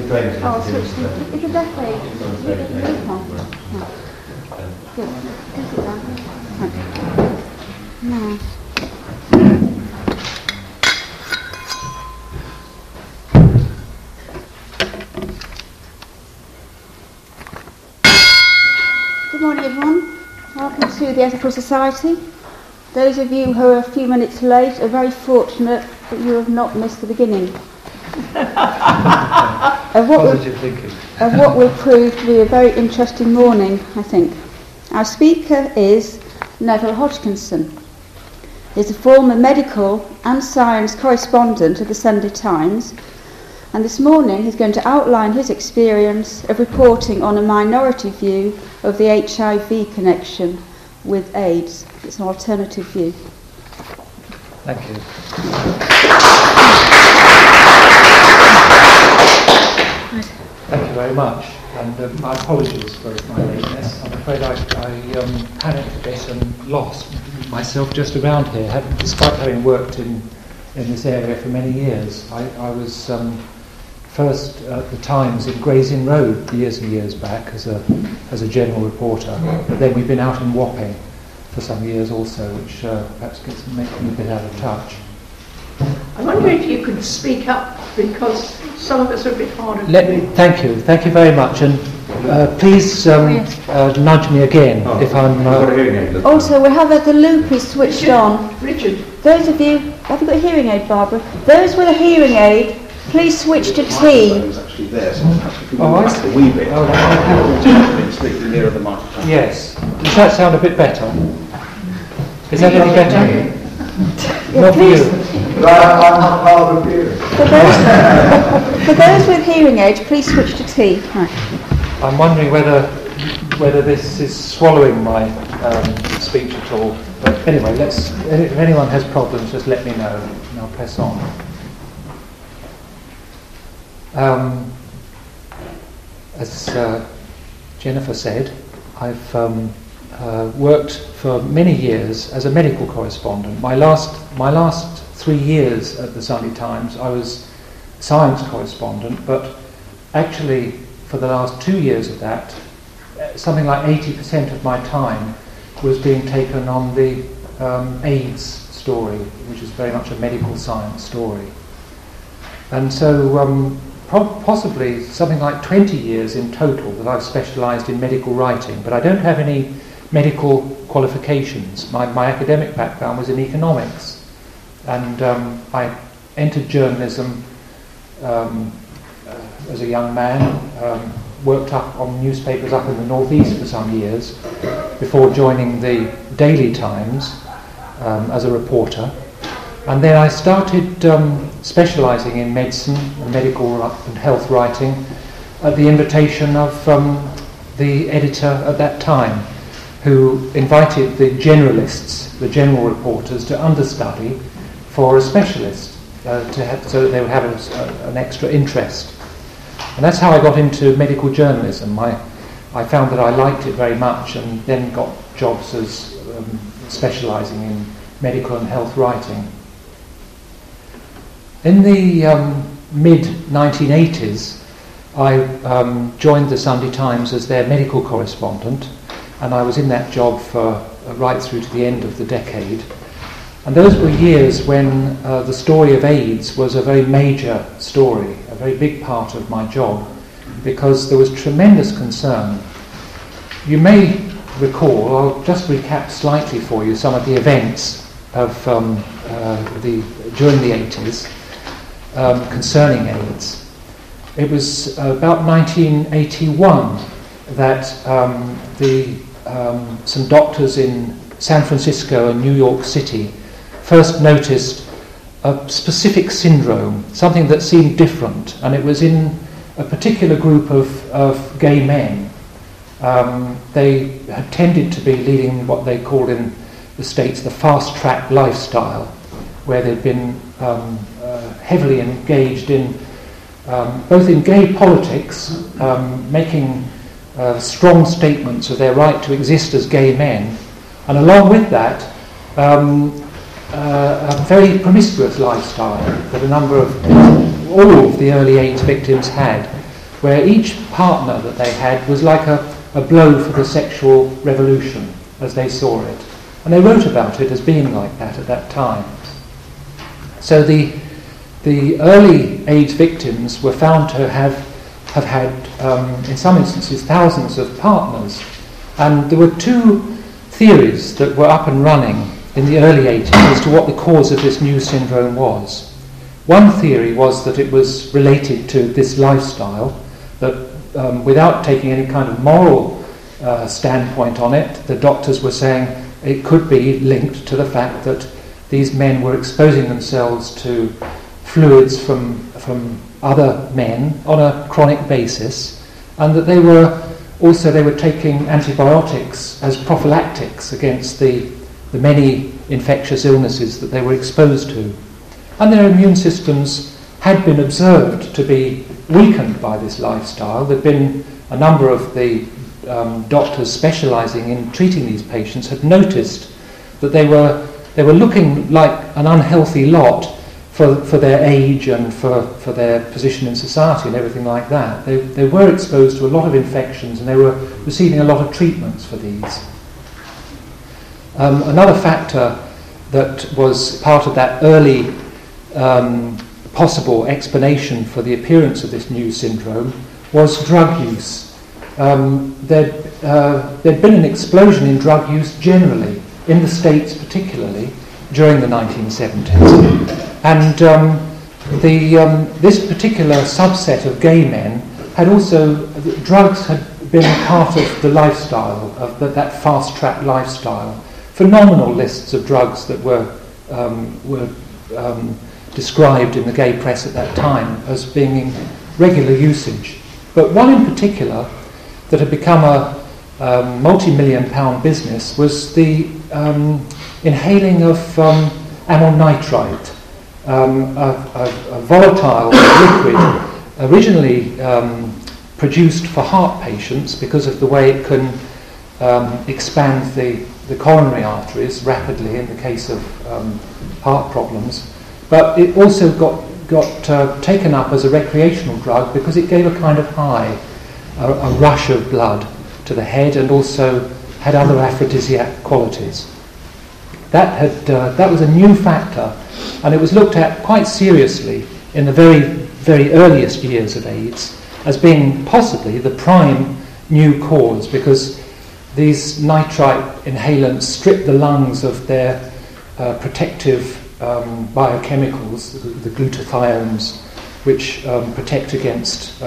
drainage. Oh, switch to that way. Good. Sit down. Now. Good morning, everyone. Welcome to the Ethical Society. Those of you who are a few minutes late are very fortunate that you have not missed the beginning. Positive thinking. Of what will prove to be a very interesting morning, I think. Our speaker is Neville Hodgkinson. He's a former medical and science correspondent of the Sunday Times, and this morning he's going to outline his experience of reporting on a minority view of the HIV connection with AIDS. It's an alternative view. Thank you. Thank you very much, and my apologies for my lateness. I'm afraid I panicked a bit and lost myself just around here, despite having worked in this area for many years. I was first at the Times in Gray's Inn Road years and years back as a general reporter, but then we've been out in Wapping for some years also, which perhaps makes me a bit out of touch. I wonder if you could speak up, because some of us are a bit harder. Thank you very much, and please nudge me again if I'm. Also, we have the loop is switched on. Richard. Those of you, have you got a hearing aid, Barbara? Those with a hearing aid, please switch to T. Actually there, so perhaps if we move back a wee bit, slightly nearer the microphone. Yes. Does that sound a bit better? Is that any better? Not for you. I'm hard of hearing. For those with hearing aids, please switch to T. Right. I'm wondering whether this is swallowing my speech at all. But anyway, if anyone has problems, just let me know, and I'll press on. As Jennifer said, I've worked for many years as a medical correspondent. My last 3 years at the Sunday Times, I was science correspondent, but actually for the last 2 years of that, something like 80% of my time was being taken on the AIDS story, which is very much a medical science story. And so possibly something like 20 years in total that I've specialised in medical writing, but I don't have any medical qualifications. My academic background was in economics, and I entered journalism as a young man, worked up on newspapers up in the northeast for some years before joining the Daily Times as a reporter. And then I started specialising in medicine and medical and health writing at the invitation of the editor at that time, who invited the generalists, the general reporters, to understudy for a specialist, so that they would have an extra interest. And that's how I got into medical journalism. I found that I liked it very much, and then got jobs as specialising in medical and health writing. In the mid-1980s, I joined the Sunday Times as their medical correspondent, and I was in that job for right through to the end of the decade. And those were years when the story of AIDS was a very major story, a very big part of my job, because there was tremendous concern. You may recall, I'll just recap slightly for you some of the events of during the 80s concerning AIDS. It was about 1981 that some doctors in San Francisco and New York City first noticed a specific syndrome, something that seemed different, and it was in a particular group of gay men. They had tended to be leading what they called in the States the fast-track lifestyle, where they'd been heavily engaged in both in gay politics, making strong statements of their right to exist as gay men, and along with that, a very promiscuous lifestyle that all of the early AIDS victims had. where each partner that they had was like a blow for the sexual revolution, as they saw it. And they wrote about it as being like that at that time. So the early AIDS victims were found to have had, in some instances, thousands of partners. And there were two theories that were up and running in the early 80s as to what the cause of this new syndrome was. One theory was that it was related to this lifestyle, that without taking any kind of moral standpoint on it, the doctors were saying it could be linked to the fact that these men were exposing themselves to fluids from other men on a chronic basis, and that they were taking antibiotics as prophylactics against the many infectious illnesses that they were exposed to. And their immune systems had been observed to be weakened by this lifestyle. There had been a number of the doctors specialising in treating these patients had noticed that they were looking like an unhealthy lot for their age and for their position in society and everything like that. They were exposed to a lot of infections, and they were receiving a lot of treatments for these. Another factor that was part of that early possible explanation for the appearance of this new syndrome was drug use. There'd been an explosion in drug use generally, in the States particularly, during the 1970s. And this particular subset of gay men had also, drugs had been part of the lifestyle, of that fast-track lifestyle. Phenomenal lists of drugs that were described in the gay press at that time as being in regular usage. But one in particular that had become a multi-million-pound business was the inhaling of amyl nitrite, a volatile liquid originally produced for heart patients because of the way it can expand the coronary arteries rapidly in the case of heart problems. But it also got taken up as a recreational drug because it gave a kind of high, a rush of blood to the head, and also had other aphrodisiac qualities. That was a new factor, and it was looked at quite seriously in the very, very earliest years of AIDS as being possibly the prime new cause, because these nitrite inhalants strip the lungs of their protective biochemicals, the glutathiones, which protect against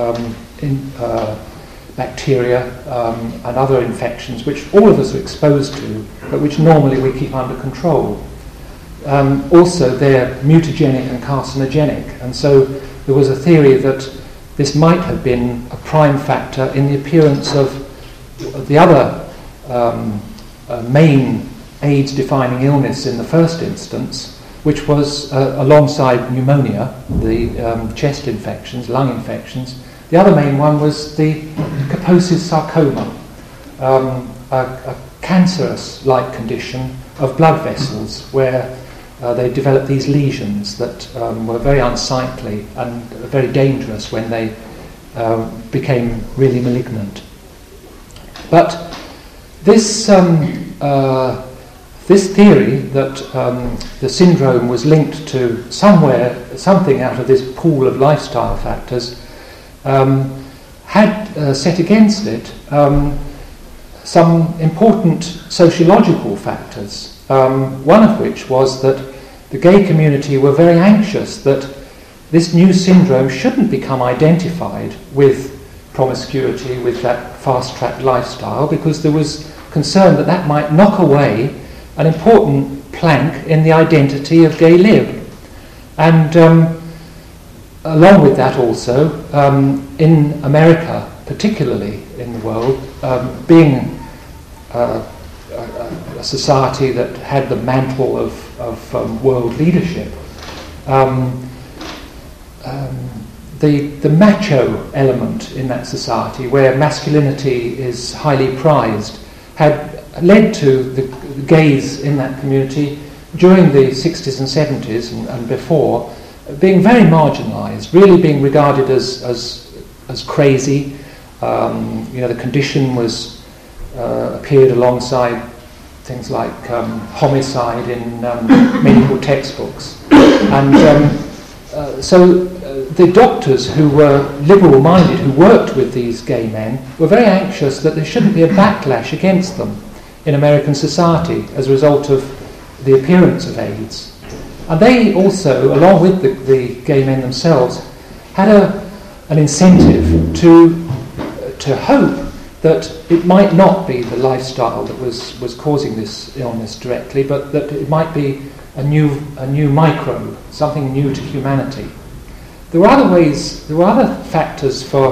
bacteria and other infections, which all of us are exposed to, but which normally we keep under control. Also, they're mutagenic and carcinogenic, and so there was a theory that this might have been a prime factor in the appearance of the other main AIDS-defining illness in the first instance, which was alongside pneumonia, the chest infections, lung infections. The other main one was the Kaposi's sarcoma, a cancerous-like condition of blood vessels where they developed these lesions that were very unsightly and very dangerous when they became really malignant. But this theory that the syndrome was linked to something out of this pool of lifestyle factors had set against it some important sociological factors, one of which was that the gay community were very anxious that this new syndrome shouldn't become identified with promiscuity, with that fast-track lifestyle, because there was concern that that might knock away an important plank in the identity of gay lib. And along with that also, in America, particularly in the world, being a society that had the mantle of world leadership, the macho element in that society, where masculinity is highly prized, had led to the gays in that community during the 60s and 70s and before being very marginalised, really being regarded as as crazy. The condition was appeared alongside things like homicide in medical textbooks, and so the doctors who were liberal-minded, who worked with these gay men, were very anxious that there shouldn't be a backlash against them in American society as a result of the appearance of AIDS. And they also, along with the gay men themselves, had an incentive to hope that it might not be the lifestyle that was causing this illness directly, but that it might be a new microbe, something new to humanity. There were other factors for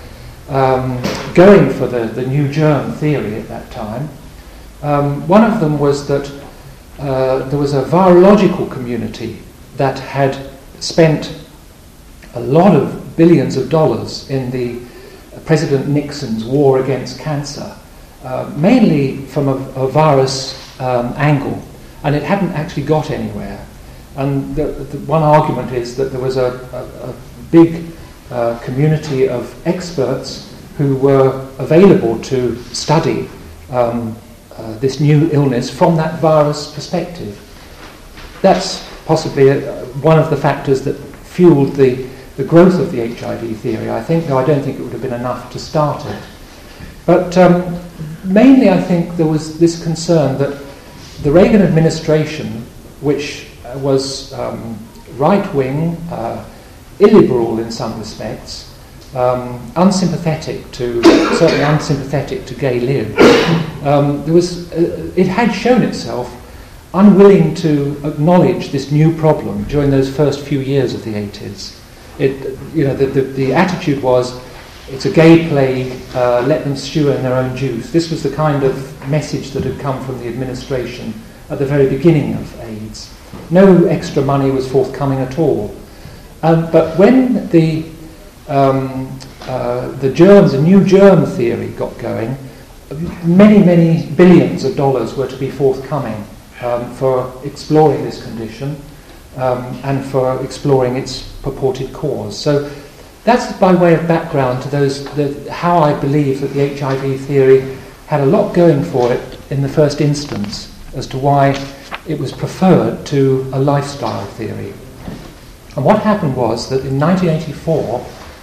going for the new germ theory at that time. One of them was that there was a virological community that had spent a lot of billions of dollars in the President Nixon's war against cancer, mainly from a virus angle, and it hadn't actually got anywhere. And the one argument is that there was a big community of experts who were available to study this new illness from that virus perspective. That's possibly one of the factors that fueled the growth of the HIV theory, I think, though I don't think it would have been enough to start it. But mainly I think there was this concern that the Reagan administration, which was right-wing, illiberal in some respects, certainly unsympathetic to gay live, it had shown itself unwilling to acknowledge this new problem during those first few years of the 80s. The attitude was, it's a gay plague, let them stew in their own juice. This was the kind of message that had come from the administration at the very beginning of AIDS. No extra money was forthcoming at all. But when the new germ theory got going, many billions of dollars were to be forthcoming for exploring this condition and for exploring its purported cause. So that's by way of background to how I believe that the HIV theory had a lot going for it in the first instance as to why it was preferred to a lifestyle theory. And what happened was that in 1984,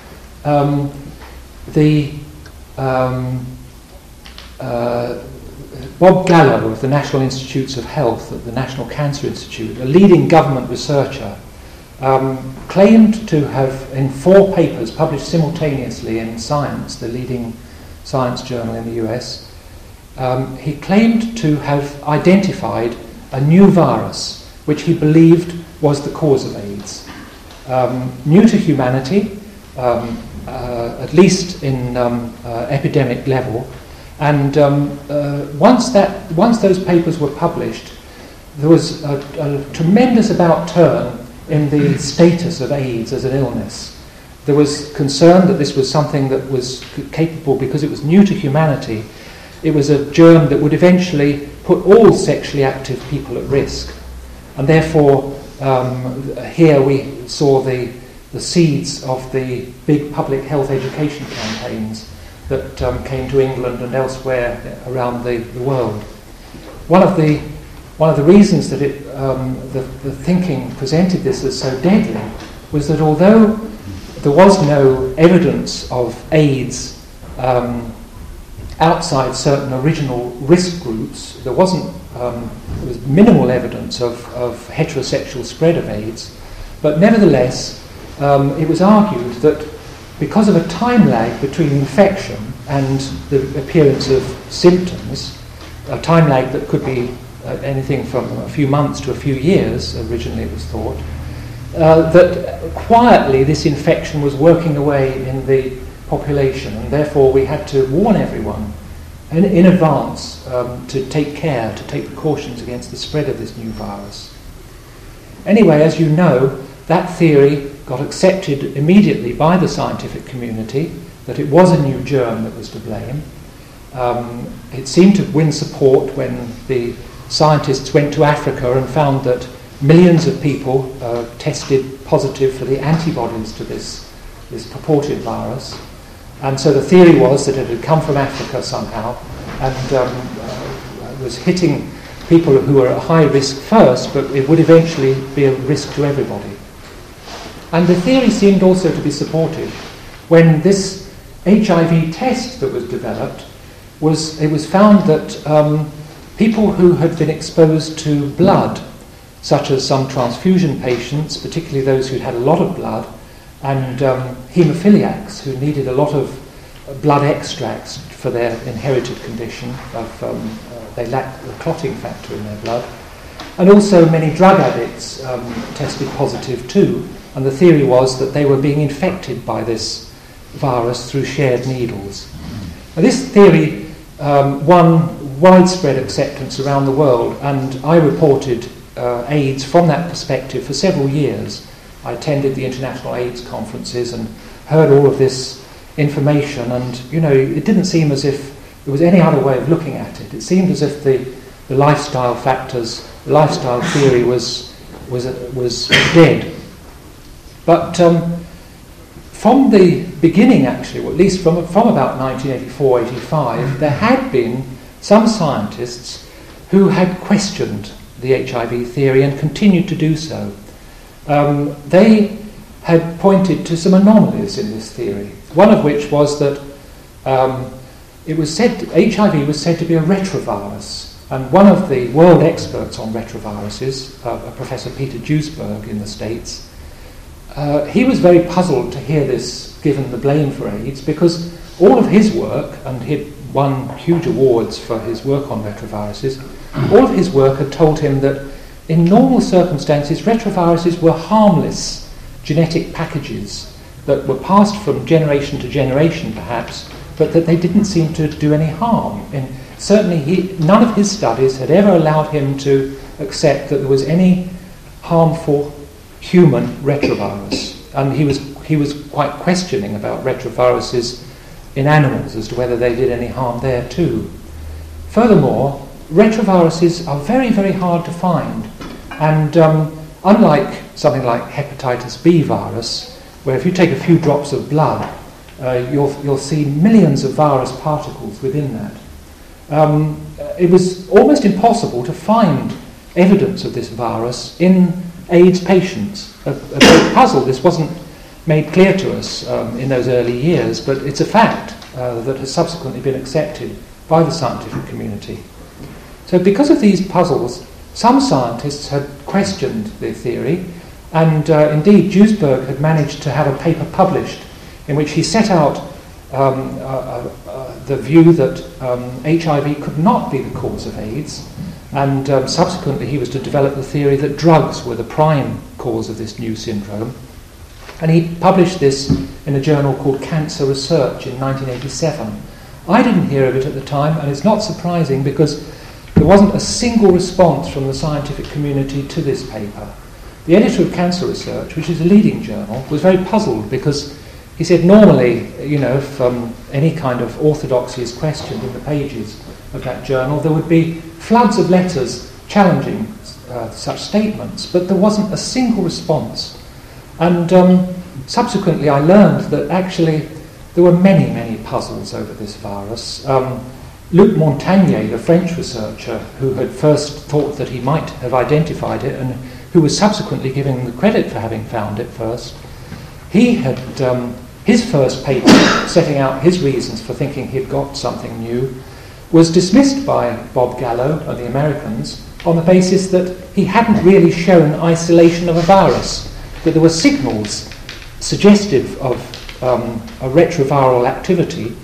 Bob Gallo of the National Institutes of Health at the National Cancer Institute, a leading government researcher, claimed to have, in 4 papers published simultaneously in Science, the leading science journal in the US, he claimed to have identified a new virus which he believed was the cause of AIDS. New to humanity, at least in epidemic level, and once those papers were published, there was a tremendous about turn in the status of AIDS as an illness. There was concern that this was something that was capable, because it was new to humanity, it was a germ that would eventually put all sexually active people at risk. And therefore, here we saw the seeds of the big public health education campaigns that came to England and elsewhere around the world. One of the reasons that the thinking presented this as so deadly was that although there was no evidence of AIDS outside certain original risk groups, there was minimal evidence of heterosexual spread of AIDS, but nevertheless it was argued that because of a time lag between infection and the appearance of symptoms, a time lag that could be anything from a few months to a few years, originally it was thought, that quietly this infection was working away in the population, and therefore we had to warn everyone in advance to take care, to take precautions against the spread of this new virus. Anyway, as you know, that theory got accepted immediately by the scientific community, that it was a new germ that was to blame. It seemed to win support when the scientists went to Africa and found that millions of people tested positive for the antibodies to this purported virus. And so the theory was that it had come from Africa somehow and was hitting people who were at high risk first, but it would eventually be a risk to everybody. And the theory seemed also to be supported when this HIV test that was developed it was found that people who had been exposed to blood, such as some transfusion patients, particularly those who'd had a lot of blood, and haemophiliacs who needed a lot of blood extracts for their inherited condition of they lacked the clotting factor in their blood, and also many drug addicts tested positive too, and the theory was that they were being infected by this virus through shared needles. Now, this theory won widespread acceptance around the world, and I reported AIDS from that perspective for several years. I attended the international AIDS conferences and heard all of this information, and it didn't seem as if there was any other way of looking at it. It seemed as if the lifestyle factors, the lifestyle theory was dead. But from the beginning, actually, or at least from about 1984-85, there had been some scientists who had questioned the HIV theory and continued to do so. They had pointed to some anomalies in this theory, one of which was that it was said HIV was said to be a retrovirus, and one of the world experts on retroviruses, Professor Peter Duesberg in the States, he was very puzzled to hear this given the blame for AIDS, because all of his work, and he'd won huge awards for his work on retroviruses, all of his work had told him that in normal circumstances retroviruses were harmless genetic packages that were passed from generation to generation perhaps, but that they didn't seem to do any harm. And certainly none of his studies had ever allowed him to accept that there was any harmful human retrovirus, and he was quite questioning about retroviruses in animals as to whether they did any harm there too. Furthermore, retroviruses are very, very hard to find, and unlike something like hepatitis B virus, where if you take a few drops of blood, you'll see millions of virus particles within that. It was almost impossible to find evidence of this virus in AIDS patients. A big puzzle. This wasn't made clear to us in those early years, but it's a fact that has subsequently been accepted by the scientific community. So because of these puzzles, some scientists had questioned the theory, and indeed Duesberg had managed to have a paper published in which he set out the view that HIV could not be the cause of AIDS, and subsequently he was to develop the theory that drugs were the prime cause of this new syndrome. And he published this in a journal called Cancer Research in 1987. I didn't hear of it at the time, and it's not surprising because there wasn't a single response from the scientific community to this paper. The editor of Cancer Research, which is a leading journal, was very puzzled because he said normally, if any kind of orthodoxy is questioned in the pages of that journal, there would be floods of letters challenging such statements, but there wasn't a single response. And subsequently I learned that actually there were many, many puzzles over this virus. Luc Montagnier, the French researcher who had first thought that he might have identified it and who was subsequently given the credit for having found it first, he had his first paper setting out his reasons for thinking he'd got something new was dismissed by Bob Gallo and the Americans on the basis that he hadn't really shown isolation of a virus, that there were signals suggestive of a retroviral activity.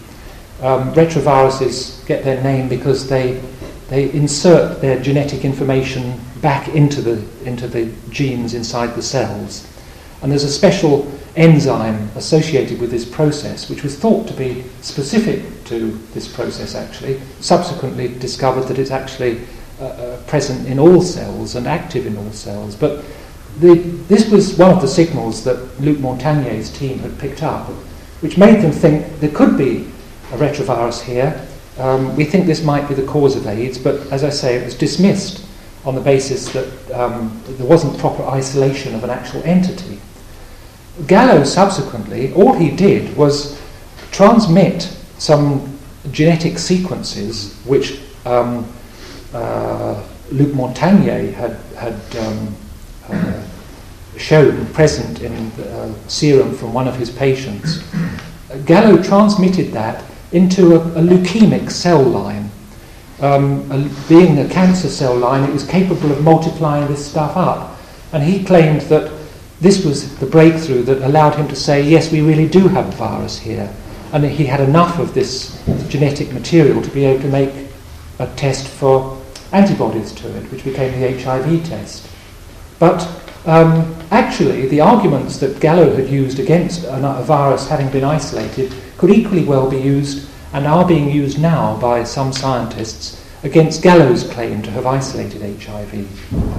Retroviruses get their name because they insert their genetic information back into the genes inside the cells. And there's a special enzyme associated with this process, which was thought to be specific to this process actually, subsequently discovered that it's actually present in all cells and active in all cells. But this was one of the signals that Luc Montagnier's team had picked up, which made them think there could be a retrovirus here. We think this might be the cause of AIDS, but as I say, it was dismissed on the basis that there wasn't proper isolation of an actual entity. Gallo subsequently, all he did was transmit some genetic sequences which Luc Montagnier had shown present in serum from one of his patients. Gallo transmitted that into a leukemic cell line. Being a cancer cell line, it was capable of multiplying this stuff up. And he claimed that this was the breakthrough that allowed him to say, yes, we really do have a virus here. And he had enough of this genetic material to be able to make a test for antibodies to it, which became the HIV test. But actually, the arguments that Gallo had used against a virus having been isolated could equally well be used, and are being used now by some scientists, against Gallo's claim to have isolated HIV.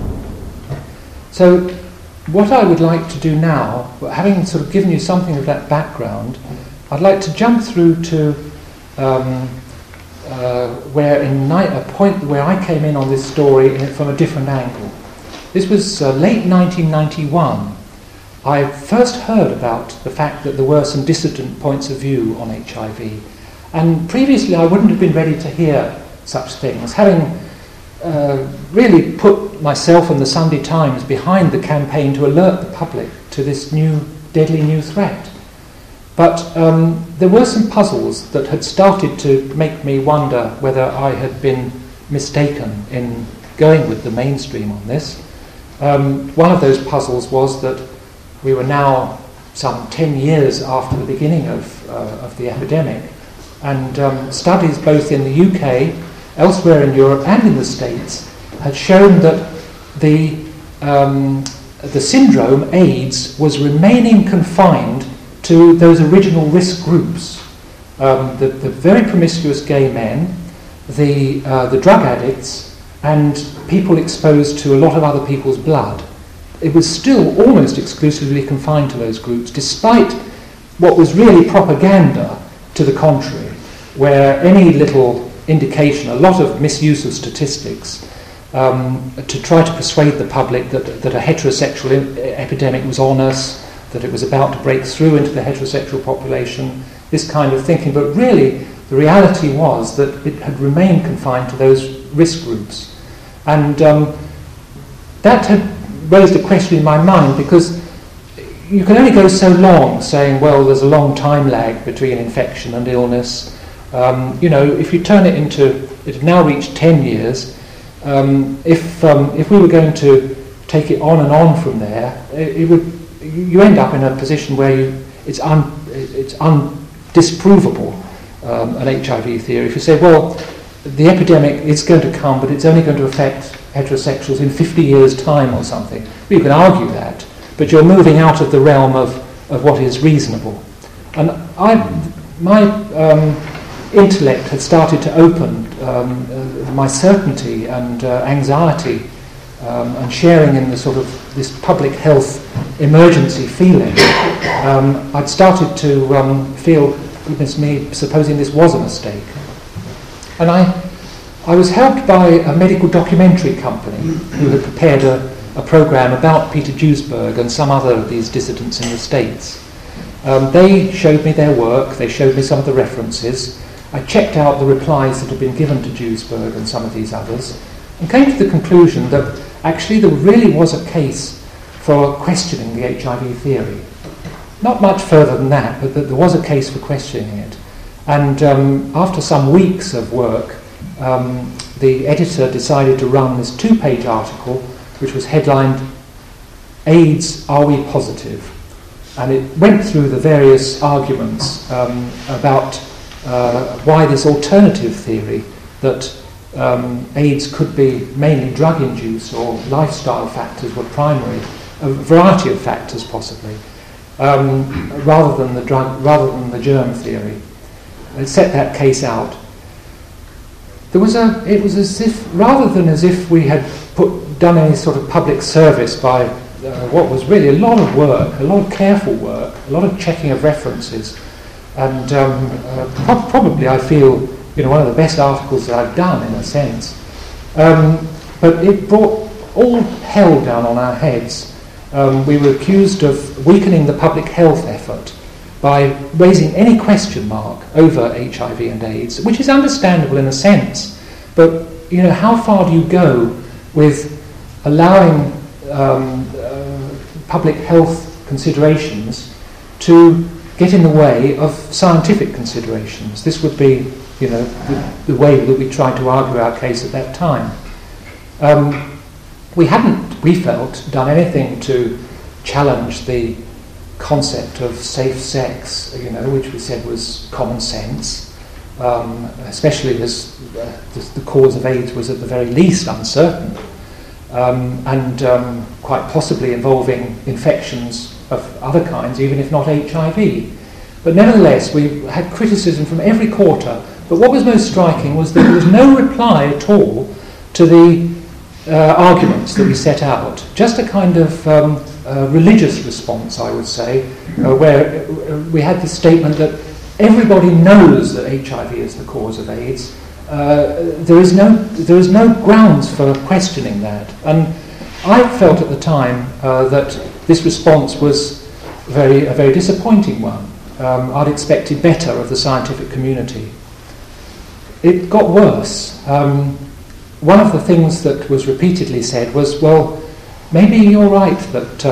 So what I would like to do now, having sort of given you something of that background, I'd like to jump through to a point where I came in on this story from a different angle. This was late 1991. I first heard about the fact that there were some dissident points of view on HIV, and previously I wouldn't have been ready to hear such things, having really put myself and the Sunday Times behind the campaign to alert the public to this deadly new threat. But there were some puzzles that had started to make me wonder whether I had been mistaken in going with the mainstream on this. One of those puzzles was that we were now some 10 years after the beginning of the epidemic, and studies both in the UK, elsewhere in Europe and in the States had shown that the syndrome, AIDS, was remaining confined to those original risk groups, the very promiscuous gay men, the drug addicts, and people exposed to a lot of other people's blood. It was still almost exclusively confined to those groups, despite what was really propaganda to the contrary, where any little indication, a lot of misuse of statistics, to try to persuade the public that a heterosexual epidemic was on us, that it was about to break through into the heterosexual population, this kind of thinking. But really, the reality was that it had remained confined to those risk groups. And that had raised a question in my mind, because you can only go so long saying, well, there's a long time lag between infection and illness. If you turn it into, it had now reached 10 years, if we were going to take it on and on from there, you end up in a position where it's disprovable, an HIV theory. If you say, well, the epidemic is going to come, but it's only going to affect heterosexuals in 50 years' time or something. Well, you can argue that, but you're moving out of the realm of what is reasonable. And my intellect had started to open, my certainty and anxiety and sharing in the sort of this public health emergency feeling. I'd started to feel, goodness me, supposing this was a mistake. And I was helped by a medical documentary company who had prepared a program about Peter Duesberg and some other of these dissidents in the States. They showed me their work, they showed me some of the references. I checked out the replies that had been given to Duesberg and some of these others, and came to the conclusion that actually there really was a case for questioning the HIV theory. Not much further than that, but that there was a case for questioning it. And after some weeks of work, the editor decided to run this 2-page article, which was headlined, AIDS, Are We Positive? And it went through the various arguments about why this alternative theory that AIDS could be mainly drug-induced or lifestyle factors were primary, a variety of factors possibly, rather than the germ theory. It set that case out. It was as if, rather than as if we had done any sort of public service by what was really a lot of work, a lot of careful work, a lot of checking of references, and probably I feel one of the best articles that I've done in a sense. But it brought all hell down on our heads. We were accused of weakening the public health effort, by raising any question mark over HIV and AIDS, which is understandable in a sense, but how far do you go with allowing public health considerations to get in the way of scientific considerations? This would be, the way that we tried to argue our case at that time. We hadn't, we felt, done anything to challenge the concept of safe sex, which we said was common sense, especially as the cause of AIDS was at the very least uncertain, and quite possibly involving infections of other kinds, even if not HIV. But nevertheless, we had criticism from every quarter. But what was most striking was that there was no reply at all to the arguments that we set out. Just a kind of religious response, I would say, where we had this statement that everybody knows that HIV is the cause of AIDS. There is no grounds for questioning that. And I felt at the time that this response was a very disappointing one. I'd expected better of the scientific community. It got worse. One of the things that was repeatedly said was, well, maybe you're right that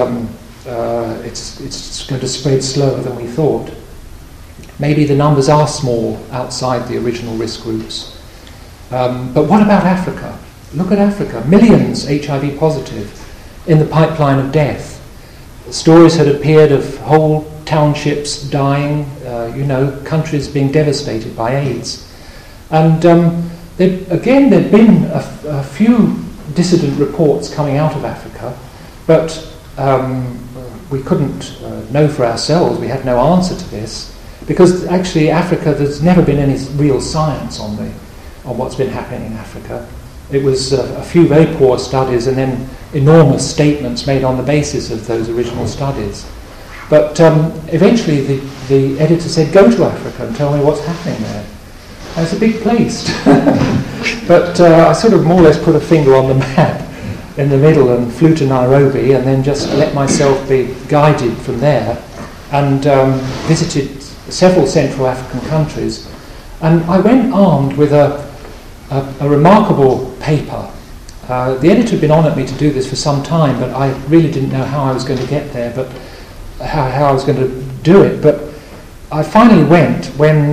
it's going to spread slower than we thought. Maybe the numbers are small outside the original risk groups. But what about Africa? Look at Africa. Millions HIV positive in the pipeline of death. Stories had appeared of whole townships dying, countries being devastated by AIDS. And there'd been a few dissident reports coming out of Africa, but we couldn't know for ourselves. We had no answer to this, because actually Africa, there's never been any real science on what's been happening in Africa. It was a few very poor studies and then enormous statements made on the basis of those original studies. But eventually the editor said, go to Africa and tell me what's happening there. And it's a big place. But I sort of more or less put a finger on the map in the middle and flew to Nairobi, and then just let myself be guided from there, and visited several Central African countries. And I went armed with a remarkable paper. The editor had been on at me to do this for some time, but I really didn't know how I was going to get there, but how I was going to do it. But I finally went when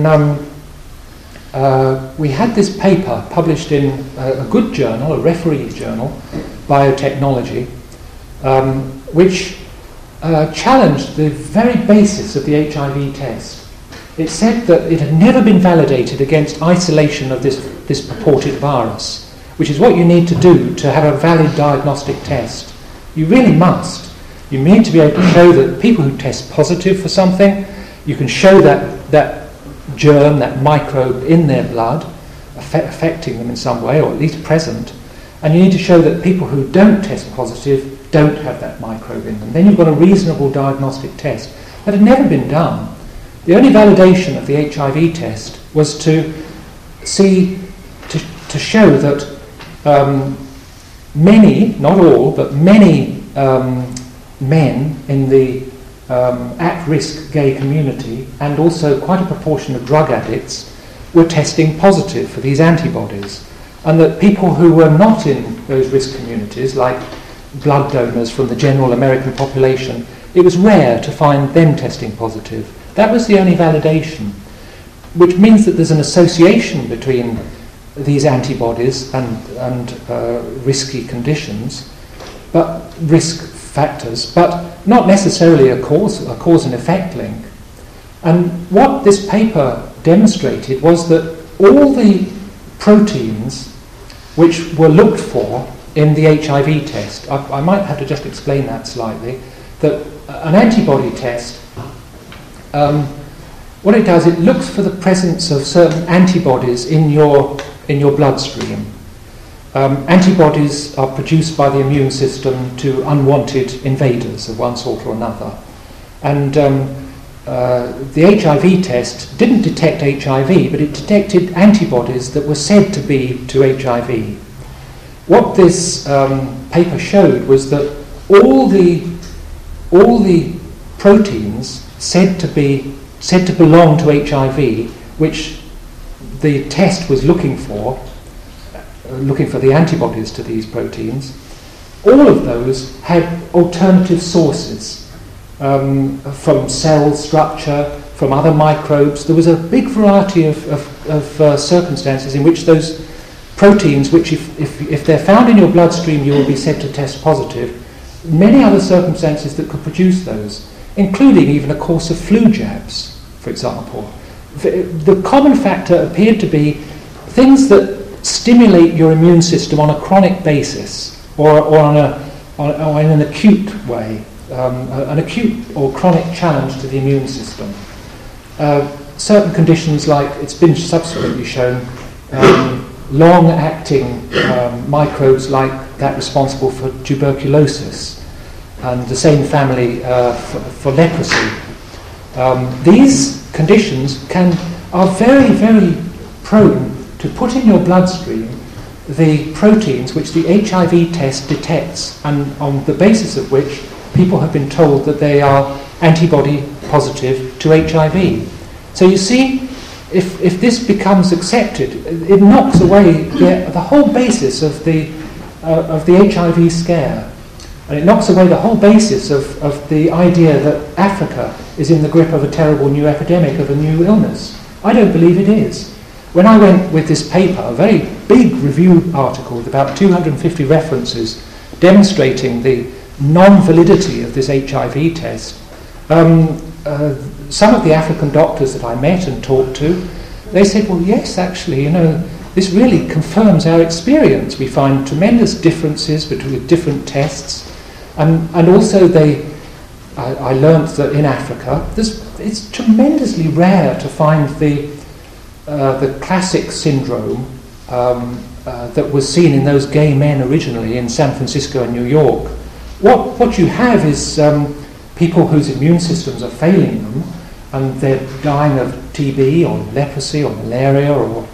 we had this paper published in a good journal, a referee journal, Biotechnology, which challenged the very basis of the HIV test. It said that it had never been validated against isolation of this purported virus, which is what you need to do to have a valid diagnostic test. You really must. You need to be able to show that people who test positive for something, you can show that germ, that microbe in their blood, affecting them in some way, or at least present, and you need to show that people who don't test positive don't have that microbe in them. Then you've got a reasonable diagnostic test. That had never been done. The only validation of the HIV test was to show that many, not all, but many men in the at-risk gay community, and also quite a proportion of drug addicts, were testing positive for these antibodies, and that people who were not in those risk communities, like blood donors from the general American population, it was rare to find them testing positive. That was the only validation, which means that there's an association between these antibodies and risky conditions, but risk factors, but not necessarily a cause and effect link. And what this paper demonstrated was that all the proteins which were looked for in the HIV test, I might have to just explain that slightly, that an antibody test, what it does, it looks for the presence of certain antibodies in your bloodstream. Antibodies are produced by the immune system to unwanted invaders of one sort or another. And the HIV test didn't detect HIV, but it detected antibodies that were said to be to HIV. What this paper showed was that all the proteins said to be said to belong to HIV, which the test was looking for the antibodies to these proteins, all of those had alternative sources from cell structure, from other microbes. There was a big variety of circumstances in which those proteins, which if they're found in your bloodstream you will be said to test positive, many other circumstances that could produce those, including even a course of flu jabs, for example. The common factor appeared to be things that stimulate your immune system on a chronic basis, or in an acute way, an acute or chronic challenge to the immune system. Certain conditions, like it's been subsequently shown, long-acting microbes like that responsible for tuberculosis, and the same family for leprosy. These conditions are very, very prone to put in your bloodstream the proteins which the HIV test detects, and on the basis of which people have been told that they are antibody positive to HIV. So you see, if this becomes accepted, it knocks away the whole basis of the HIV scare, and it knocks away the whole basis of the idea that Africa is in the grip of a terrible new epidemic, of a new illness. I don't believe it is. When I went with this paper, a very big review article with about 250 references demonstrating the non-validity of this HIV test, some of the African doctors that I met and talked to, they said, well, yes, actually, this really confirms our experience. We find tremendous differences between different tests, and also I learned that in Africa, it's tremendously rare to find the classic syndrome that was seen in those gay men originally in San Francisco and New York. What you have is people whose immune systems are failing them, and they're dying of TB or leprosy or malaria or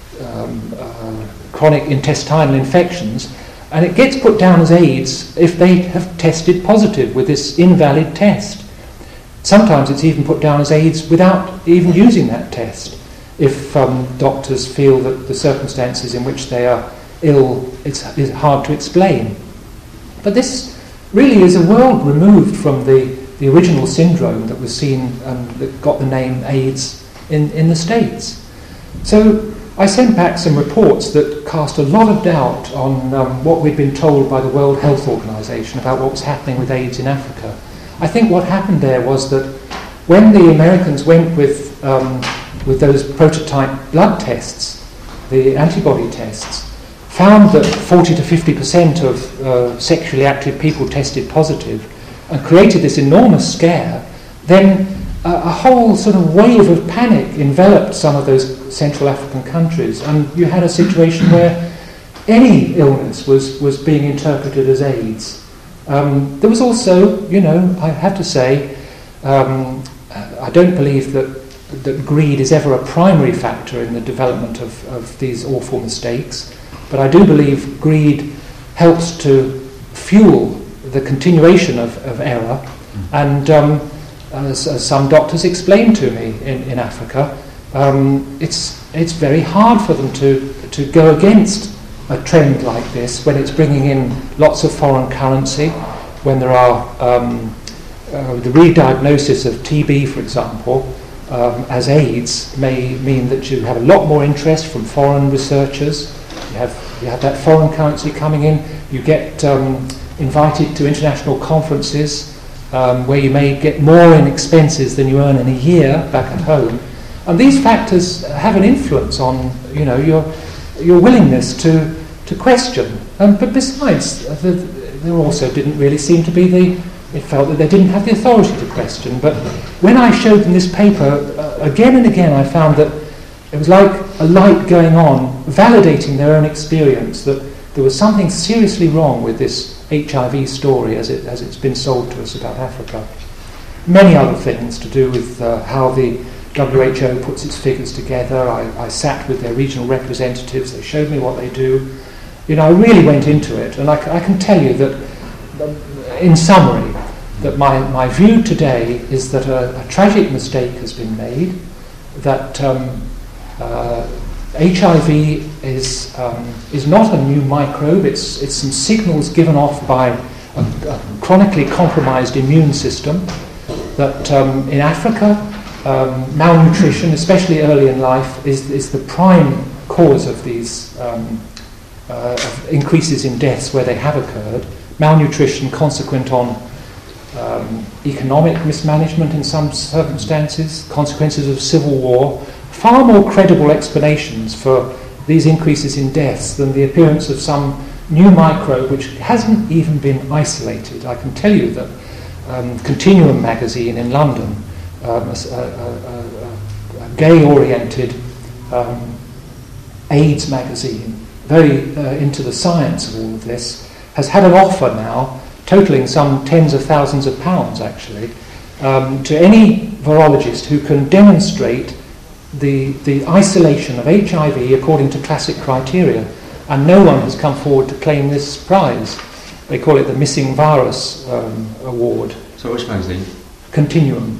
chronic intestinal infections, and it gets put down as AIDS if they have tested positive with this invalid test. Sometimes it's even put down as AIDS without even using that test, if doctors feel that the circumstances in which they are ill is hard to explain. But this really is a world removed from the original syndrome that was seen and that got the name AIDS in the States. So I sent back some reports that cast a lot of doubt on what we'd been told by the World Health Organization about what was happening with AIDS in Africa. I think what happened there was that when the Americans went with those prototype blood tests, the antibody tests, found that 40 to 50% of sexually active people tested positive, and created this enormous scare, then a whole sort of wave of panic enveloped some of those Central African countries, and you had a situation where any illness was being interpreted as AIDS. There was also, I have to say, I don't believe that greed is ever a primary factor in the development of these awful mistakes, but I do believe greed helps to fuel the continuation of error, and as some doctors explained to me in Africa, it's very hard for them to go against a trend like this when it's bringing in lots of foreign currency, when there are the re-diagnosis of TB, for example, as AIDS may mean that you have a lot more interest from foreign researchers. You have that foreign currency coming in. You get invited to international conferences where you may get more in expenses than you earn in a year back at home. And these factors have an influence on your willingness to question. But besides, there also didn't really seem to be it felt that they didn't have the authority to question. But when I showed them this paper, again and again I found that it was like a light going on, validating their own experience, that there was something seriously wrong with this HIV story as it's been sold to us about Africa. Many other things to do with how the WHO puts its figures together. I sat with their regional representatives, they showed me what they do. I really went into it, and I can tell you that, in summary, that my view today is that a tragic mistake has been made, that HIV is not a new microbe. It's some signals given off by a chronically compromised immune system. That in Africa, malnutrition, especially early in life, is the prime cause of these of increases in deaths where they have occurred. Malnutrition consequent on economic mismanagement in some circumstances, consequences of civil war. Far more credible explanations for these increases in deaths than the appearance of some new microbe which hasn't even been isolated. I can tell you that Continuum magazine in London, a gay-oriented AIDS magazine, very into the science of all of this, has had an offer now totaling some tens of thousands of pounds actually to any virologist who can demonstrate the isolation of HIV according to classic criteria, and no one has come forward to claim this prize. They call it the Missing Virus Award. So which magazine? Continuum.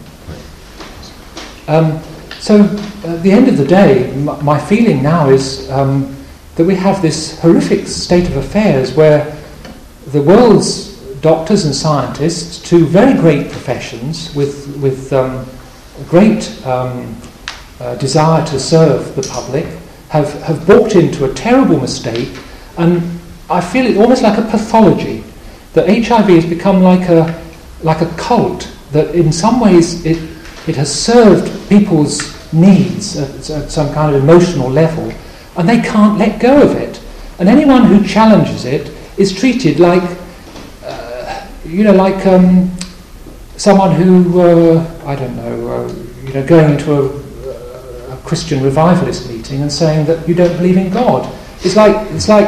So at the end of the day, my feeling now is that we have this horrific state of affairs where the world's doctors and scientists, two very great professions with great desire to serve the public, have bought into a terrible mistake, and I feel it almost like a pathology that HIV has become like a cult, that in some ways it has served people's needs at some kind of emotional level, and they can't let go of it. And anyone who challenges it is treated like someone who I don't know, going into a Christian revivalist meeting and saying that you don't believe in God. It's like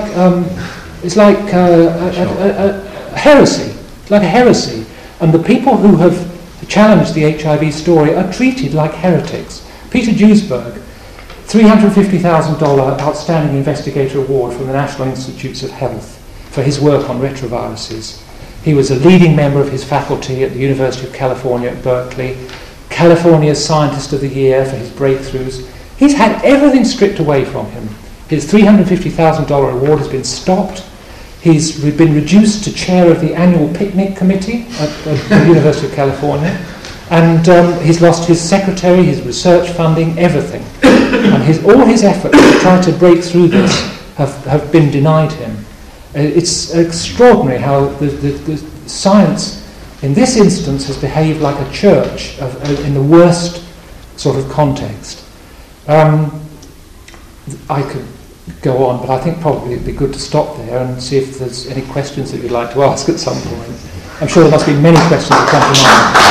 a heresy. It's like a heresy. And the people who have challenged the HIV story are treated like heretics. Peter Duesberg, $350,000 Outstanding Investigator Award from the National Institutes of Health for his work on retroviruses. He was a leading member of his faculty at the University of California at Berkeley, California's Scientist of the Year for his breakthroughs. He's had everything stripped away from him. His $350,000 award has been stopped. He's been reduced to chair of the annual picnic committee at the University of California. And he's lost his secretary, his research funding, everything. And all his efforts to try to break through this have been denied him. It's extraordinary how the science in this instance has behaved like a church in the worst sort of context. I could go on, but I think probably it'd be good to stop there and see if there's any questions that you'd like to ask at some point. I'm sure there must be many questions that come to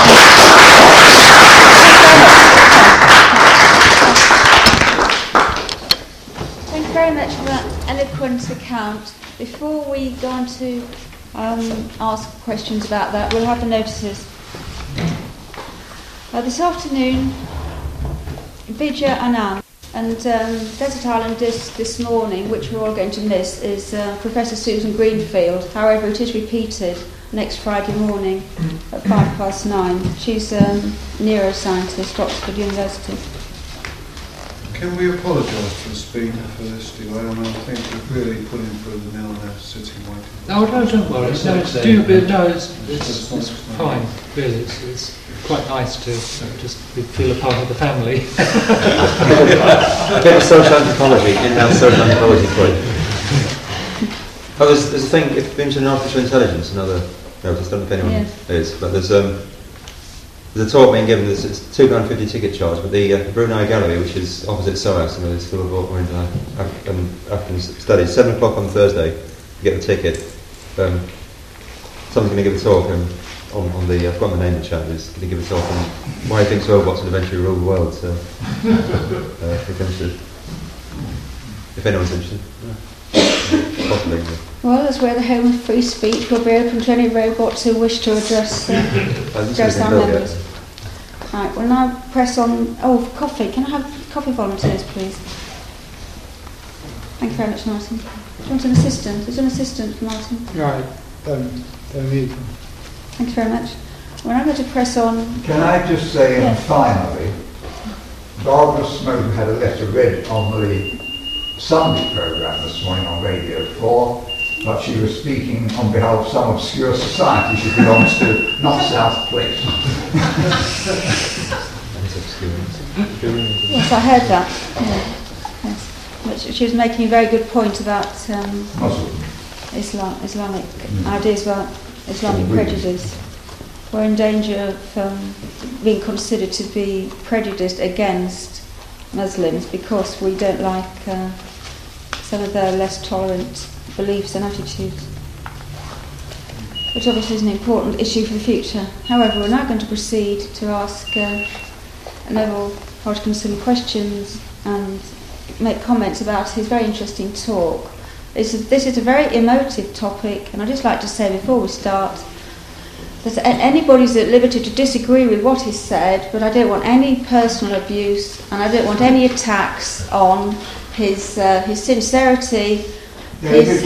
mind. Thank you very much for that eloquent account. Before we go on to ask questions about that, we'll have the notices. This afternoon, Vijay Anand and Desert Island this morning, which we're all going to miss, is Professor Susan Greenfield. However, it is repeated next Friday morning at 9:05. She's a neuroscientist at Oxford University. Can we apologise to the speaker for this delay? I mean, I think we've really put him through the mill now, sitting waiting. No, don't worry. It's fine. Really, it's quite nice to just feel a part of the family. A bit of social anthropology, in-house social anthropology for you. Oh, there's a thing, if you're interested in artificial intelligence, another, no, I just don't know if anyone is, but there's a talk being given, it's £2.50 ticket charge, but the Brunei Gallery, which is opposite SOAS, and the School of African Studies, 7 o'clock on Thursday, you get the ticket. Someone's going to give a talk on the, I've got the name of the chap, who's going to give a talk on why he thinks robots will eventually rule the world, so if anyone's interested. Possibly. Well, that's where the Home of Free Speech will be open to any robots who wish to address our members. Right, we'll now press on. Oh, coffee. Can I have coffee volunteers, please? Thank you very much, Martin. Do you want an assistant? Is there an assistant, Martin? Right, don't need them. Thank you very much. We're now going to press on. Can I just say, and finally, Barbara Smoke had a letter read on the Sunday programme this morning on Radio 4, but she was speaking on behalf of some obscure society she belongs to, not South Place. Yes, I heard that. Yeah. Yes. But she was making a very good point about Islamic ideas about Islamic prejudice. We're in danger of being considered to be prejudiced against Muslims because we don't like some of their less tolerant beliefs and attitudes, which obviously is an important issue for the future. However, we're now going to proceed to ask Neville Hodgkinson questions and make comments about his very interesting talk. This is a very emotive topic, and I'd just like to say before we start that anybody's at liberty to disagree with what is said, but I don't want any personal abuse, and I don't want any attacks on his sincerity, his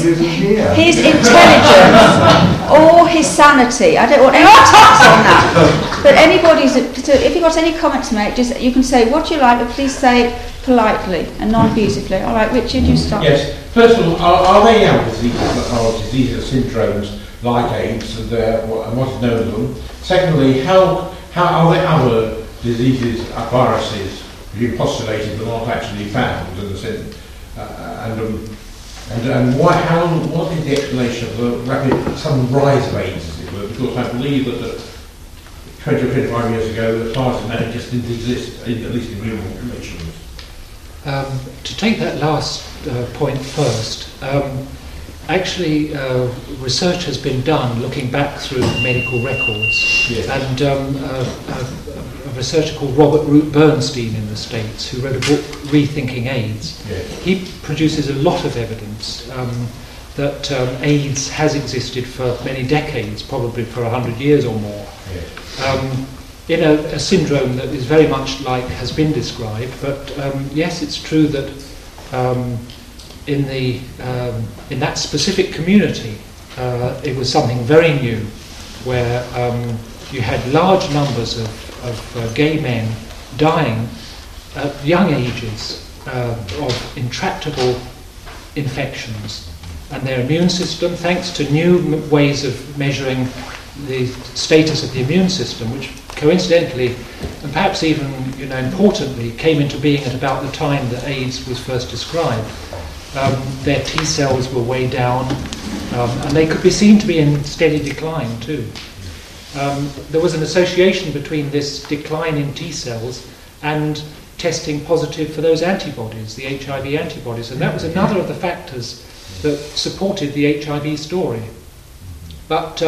intelligence, or his sanity. I don't want any attacks on that. But if you've got any comment to make, just you can say what you like, but please say it politely and non-abusively. All right, Richard, you start. Yes. First of all, are there young diseases or syndromes like AIDS and what is known of them? Secondly, how are there other diseases, viruses, you postulated but not actually found in the sense, and why? What is the explanation of the rapid sudden rise of AIDS, as it were? Because I believe that 20 or 25 years ago, as far as I know, it just didn't exist, at least in real populations. To take that last point first, actually research has been done looking back through medical records, yes. And a researcher called Robert Root Bernstein in the States, who wrote a book, Rethinking AIDS, yes. He produces a lot of evidence that AIDS has existed for many decades, probably for 100 years or more. Yes. In a syndrome that is very much like has been described, but yes, it's true that in that specific community, it was something very new, where you had large numbers of gay men dying at young ages of intractable infections, and their immune system, thanks to new ways of measuring the status of the immune system, which coincidentally, and perhaps even importantly, came into being at about the time that AIDS was first described. Their T cells were way down, and they could be seen to be in steady decline too. There was an association between this decline in T cells and testing positive for those antibodies, the HIV antibodies, and that was another of the factors that supported the HIV story. But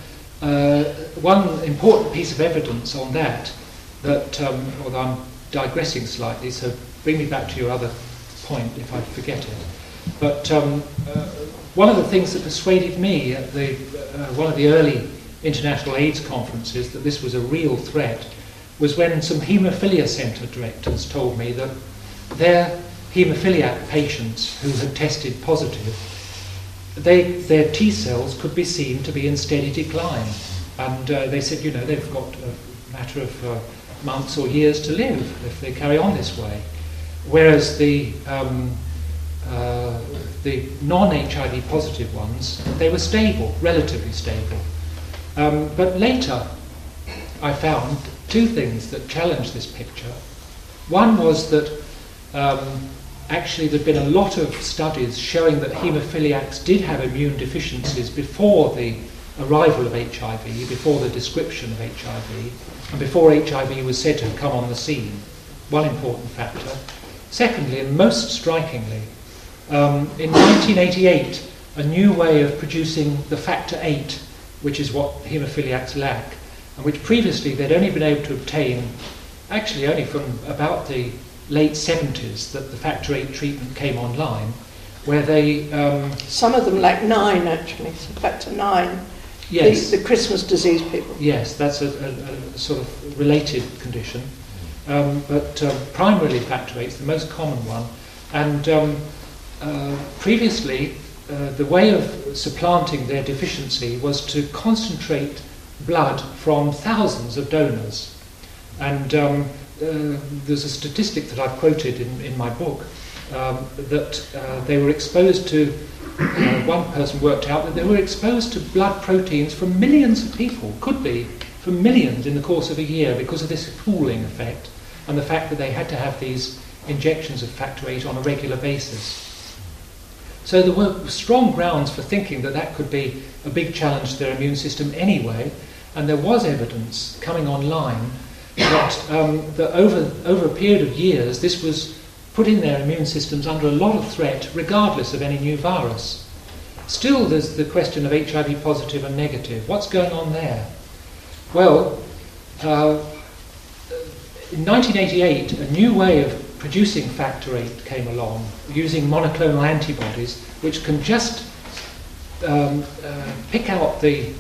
one important piece of evidence on that, although I'm digressing slightly, so bring me back to your other point if I forget it. But one of the things that persuaded me at one of the early international AIDS conferences that this was a real threat was when some haemophilia centre directors told me that their haemophiliac patients who had tested positive, their T cells could be seen to be in steady decline. And they said, they've got a matter of months or years to live if they carry on this way. Whereas the non-HIV positive ones, they were stable, relatively stable. But later, I found two things that challenged this picture. One was that actually there'd been a lot of studies showing that haemophiliacs did have immune deficiencies before the arrival of HIV, before the description of HIV, and before HIV was said to have come on the scene. One important factor. Secondly, and most strikingly, in 1988, a new way of producing the factor VIII, which is what haemophiliacs lack, and which previously they'd only been able to obtain, actually only from about the late 70s, that the factor VIII treatment came online, where they... some of them lack 9, actually, so factor 9. Yes. The Christmas disease people. Yes, that's a sort of related condition. But primarily factor VIII is the most common one. And previously, the way of supplanting their deficiency was to concentrate blood from thousands of donors. And there's a statistic that I've quoted in my book that they were exposed to, one person worked out that they were exposed to blood proteins from millions of people, could be from millions in the course of a year, because of this pooling effect and the fact that they had to have these injections of factor VIII on a regular basis. So there were strong grounds for thinking that that could be a big challenge to their immune system anyway, and there was evidence coming online that, that over a period of years this was putting their immune systems under a lot of threat regardless of any new virus. Still, there's the question of HIV positive and negative. What's going on there? Well, in 1988, a new way of producing factor VIII came along, using monoclonal antibodies, which can just pick out the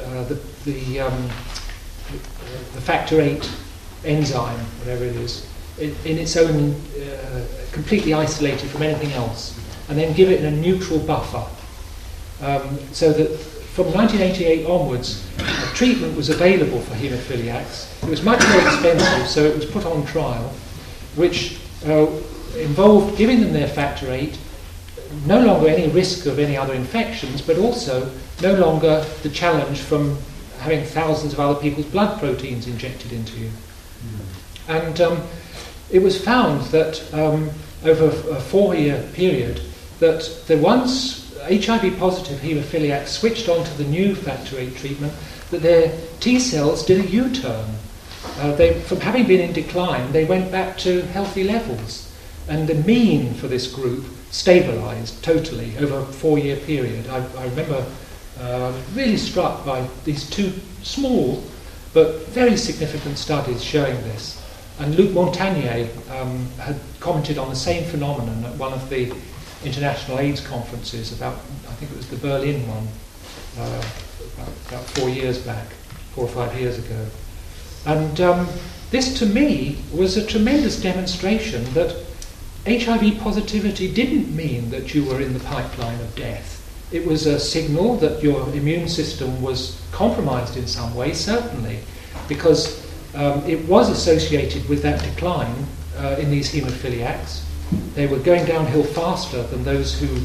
factor VIII enzyme, whatever it is, in its own, completely isolated from anything else, and then give it in a neutral buffer. So that from 1988 onwards, treatment was available for haemophiliacs. It was much more expensive, so it was put on trial, which involved giving them their factor VIII, no longer any risk of any other infections, but also no longer the challenge from having thousands of other people's blood proteins injected into you. And it was found that over a 4-year period, that once HIV positive haemophiliacs switched onto the new factor VIII treatment, that their T cells did a U-turn. From having been in decline, they went back to healthy levels. And the mean for this group stabilised totally over a 4-year period. I remember really struck by these two small but very significant studies showing this. And Luc Montagnier had commented on the same phenomenon at one of the international AIDS conferences about, I think it was the Berlin one, about 4 years back, 4 or 5 years ago. And this to me was a tremendous demonstration that HIV positivity didn't mean that you were in the pipeline of death. It was a signal that your immune system was compromised in some way, certainly, because it was associated with that decline in these haemophiliacs. They were going downhill faster than those who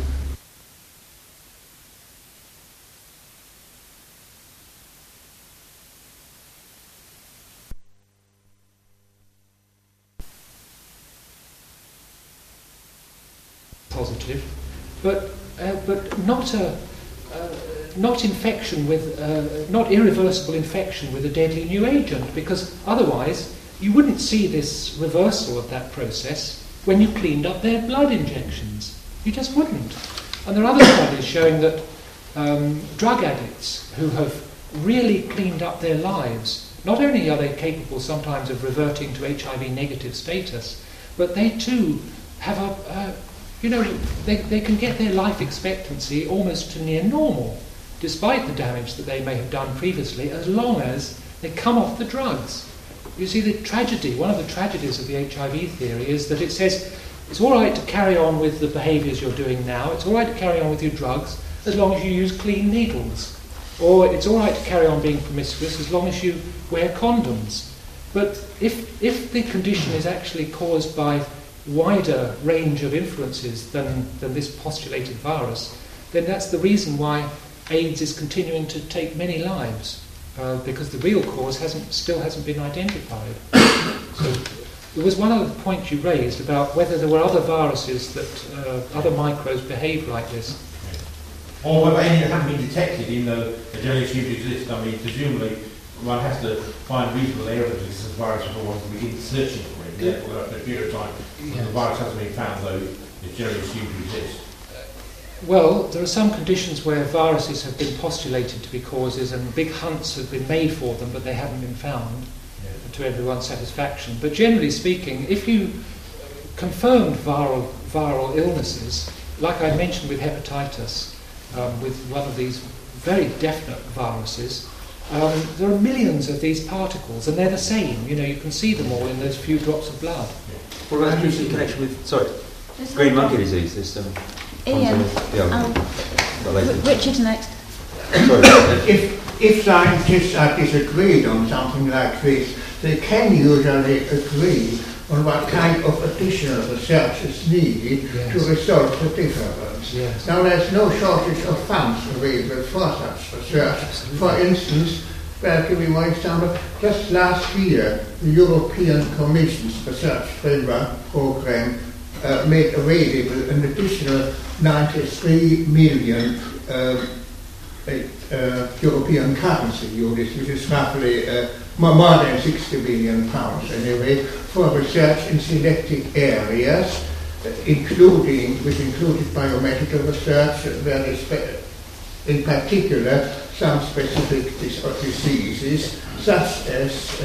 positive, but not infection with not irreversible infection with a deadly new agent, because otherwise you wouldn't see this reversal of that process when you cleaned up their blood injections. You just wouldn't. And there are other studies showing that drug addicts who have really cleaned up their lives, not only are they capable sometimes of reverting to HIV negative status, but they too have they can get their life expectancy almost to near normal, despite the damage that they may have done previously, as long as they come off the drugs. You see, the tragedy, one of the tragedies of the HIV theory is that it says it's all right to carry on with the behaviours you're doing now, it's all right to carry on with your drugs as long as you use clean needles, or it's all right to carry on being promiscuous as long as you wear condoms. But if the condition is actually caused by wider range of influences than this postulated virus, then that's the reason why AIDS is continuing to take many lives, because the real cause still hasn't been identified. So there was one other point you raised about whether there were other viruses that other microbes behave like this. Or whether any that haven't been detected, even though the generally assumed exist. I mean, presumably one has to find reasonable evidence of this virus before one can begin searching for it. Therefore, after a period of time, when the virus hasn't been found, though it's generally assumed to exist. Well, there are some conditions where viruses have been postulated to be causes, and big hunts have been made for them, but they haven't been found to everyone's satisfaction. But generally speaking, if you confirmed viral illnesses, like I mentioned with hepatitis, with one of these very definite viruses, there are millions of these particles, and they're the same. You know, you can see them all in those few drops of blood. What about in connection with green monkey disease? This Ian, Richard's next. If if scientists are disagreed on something like this, they can usually agree on what kind of additional research is needed to resolve the difference. Yes. Now, there's no shortage of funds available for such research. Absolutely. For instance, well, give you one example, just last year, the European Commission's Research Framework Programme made available an additional 93 million European currency units, which is roughly more than 60 million pounds anyway, for research in selected areas, which included biomedical research, in particular some specific diseases, such as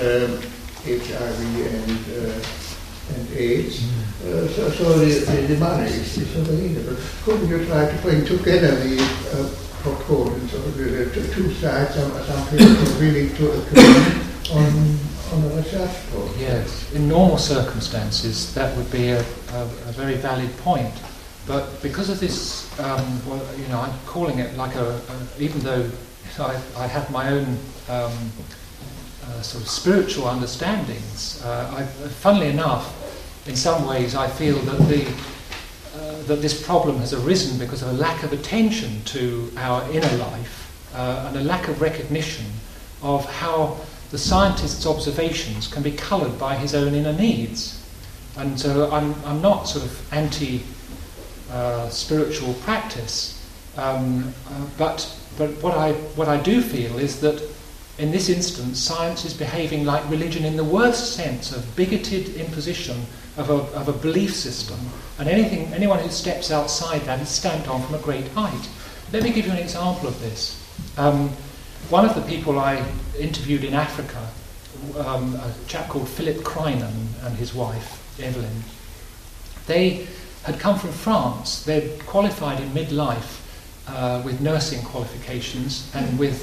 HIV and AIDS. So the money is available. Couldn't you try to bring together the proponents of the two sides, some people are willing to agree on a research program? Yes, in normal circumstances that would be a very valid point. But because of this, I'm calling it like even though I have my own sort of spiritual understandings, funnily enough, in some ways I feel that that this problem has arisen because of a lack of attention to our inner life and a lack of recognition of how the scientist's observations can be coloured by his own inner needs. And so I'm not sort of anti spiritual practice, but what I do feel is that in this instance science is behaving like religion in the worst sense of bigoted imposition of a belief system, and anyone who steps outside that is stamped on from a great height. Let me give you an example of this. One of the people I interviewed in Africa, a chap called Philip Krynen and his wife, Evelyn, they had come from France. They'd qualified in midlife with nursing qualifications and with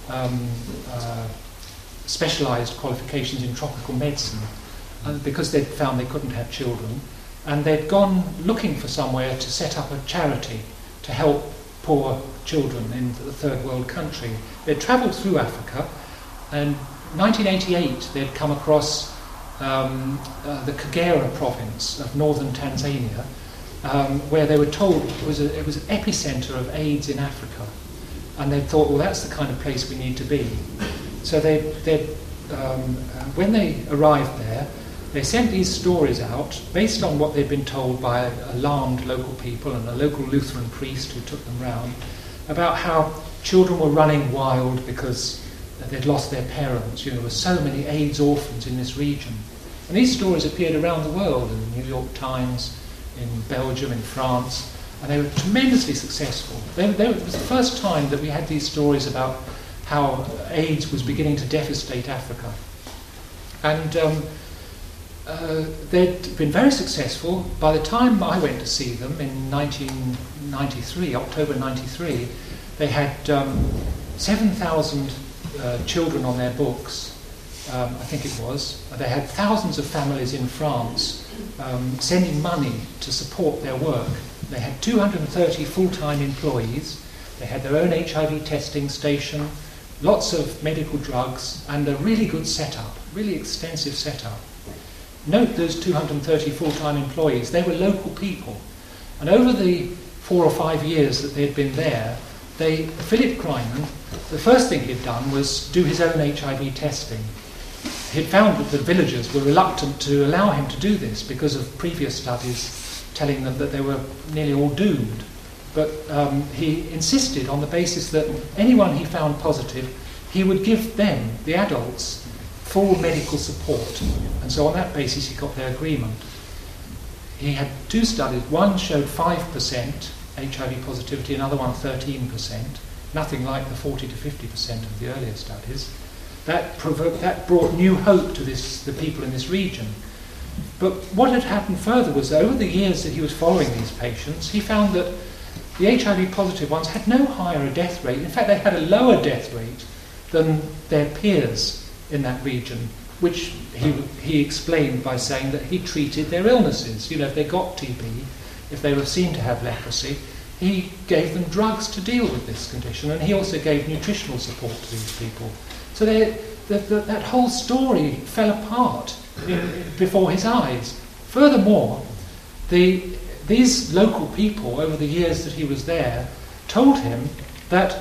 specialised qualifications in tropical medicine, because they'd found they couldn't have children, and they'd gone looking for somewhere to set up a charity to help poor children in the third world country. They'd travelled through Africa, and 1988 they'd come across the Kagera province of northern Tanzania, where they were told it was an epicentre of AIDS in Africa, and they thought, well, that's the kind of place we need to be. So when they arrived there, they sent these stories out based on what they'd been told by alarmed local people and a local Lutheran priest who took them round, about how children were running wild because they'd lost their parents. There were so many AIDS orphans in this region. And these stories appeared around the world, in the New York Times, in Belgium, in France, and they were tremendously successful. It was the first time that we had these stories about how AIDS was beginning to devastate Africa. And they'd been very successful. By the time I went to see them in 1993, October 93, they had 7,000 children on their books, I think it was. They had thousands of families in France sending money to support their work. They had 230 full-time employees. They had their own HIV testing station, lots of medical drugs, and a really good setup, really extensive setup. Note those 230 full-time employees. They were local people. And over the 4 or 5 years that they'd been there, Philip Krynen, the first thing he'd done was do his own HIV testing. He'd found that the villagers were reluctant to allow him to do this because of previous studies telling them that they were nearly all doomed. But he insisted on the basis that anyone he found positive, he would give them, the adults, full medical support. And so on that basis he got their agreement. He had 2 studies. One showed 5% HIV positivity, another one 13%, nothing like the 40 to 50% of the earlier studies. That brought new hope to the people in this region. But what had happened further was that over the years that he was following these patients, he found that the HIV positive ones had no higher a death rate. In fact, they had a lower death rate than their peers in that region, which he explained by saying that he treated their illnesses. If they got TB, if they were seen to have leprosy, he gave them drugs to deal with this condition, and he also gave nutritional support to these people. So that whole story fell apart before his eyes. Furthermore, these local people, over the years that he was there, told him that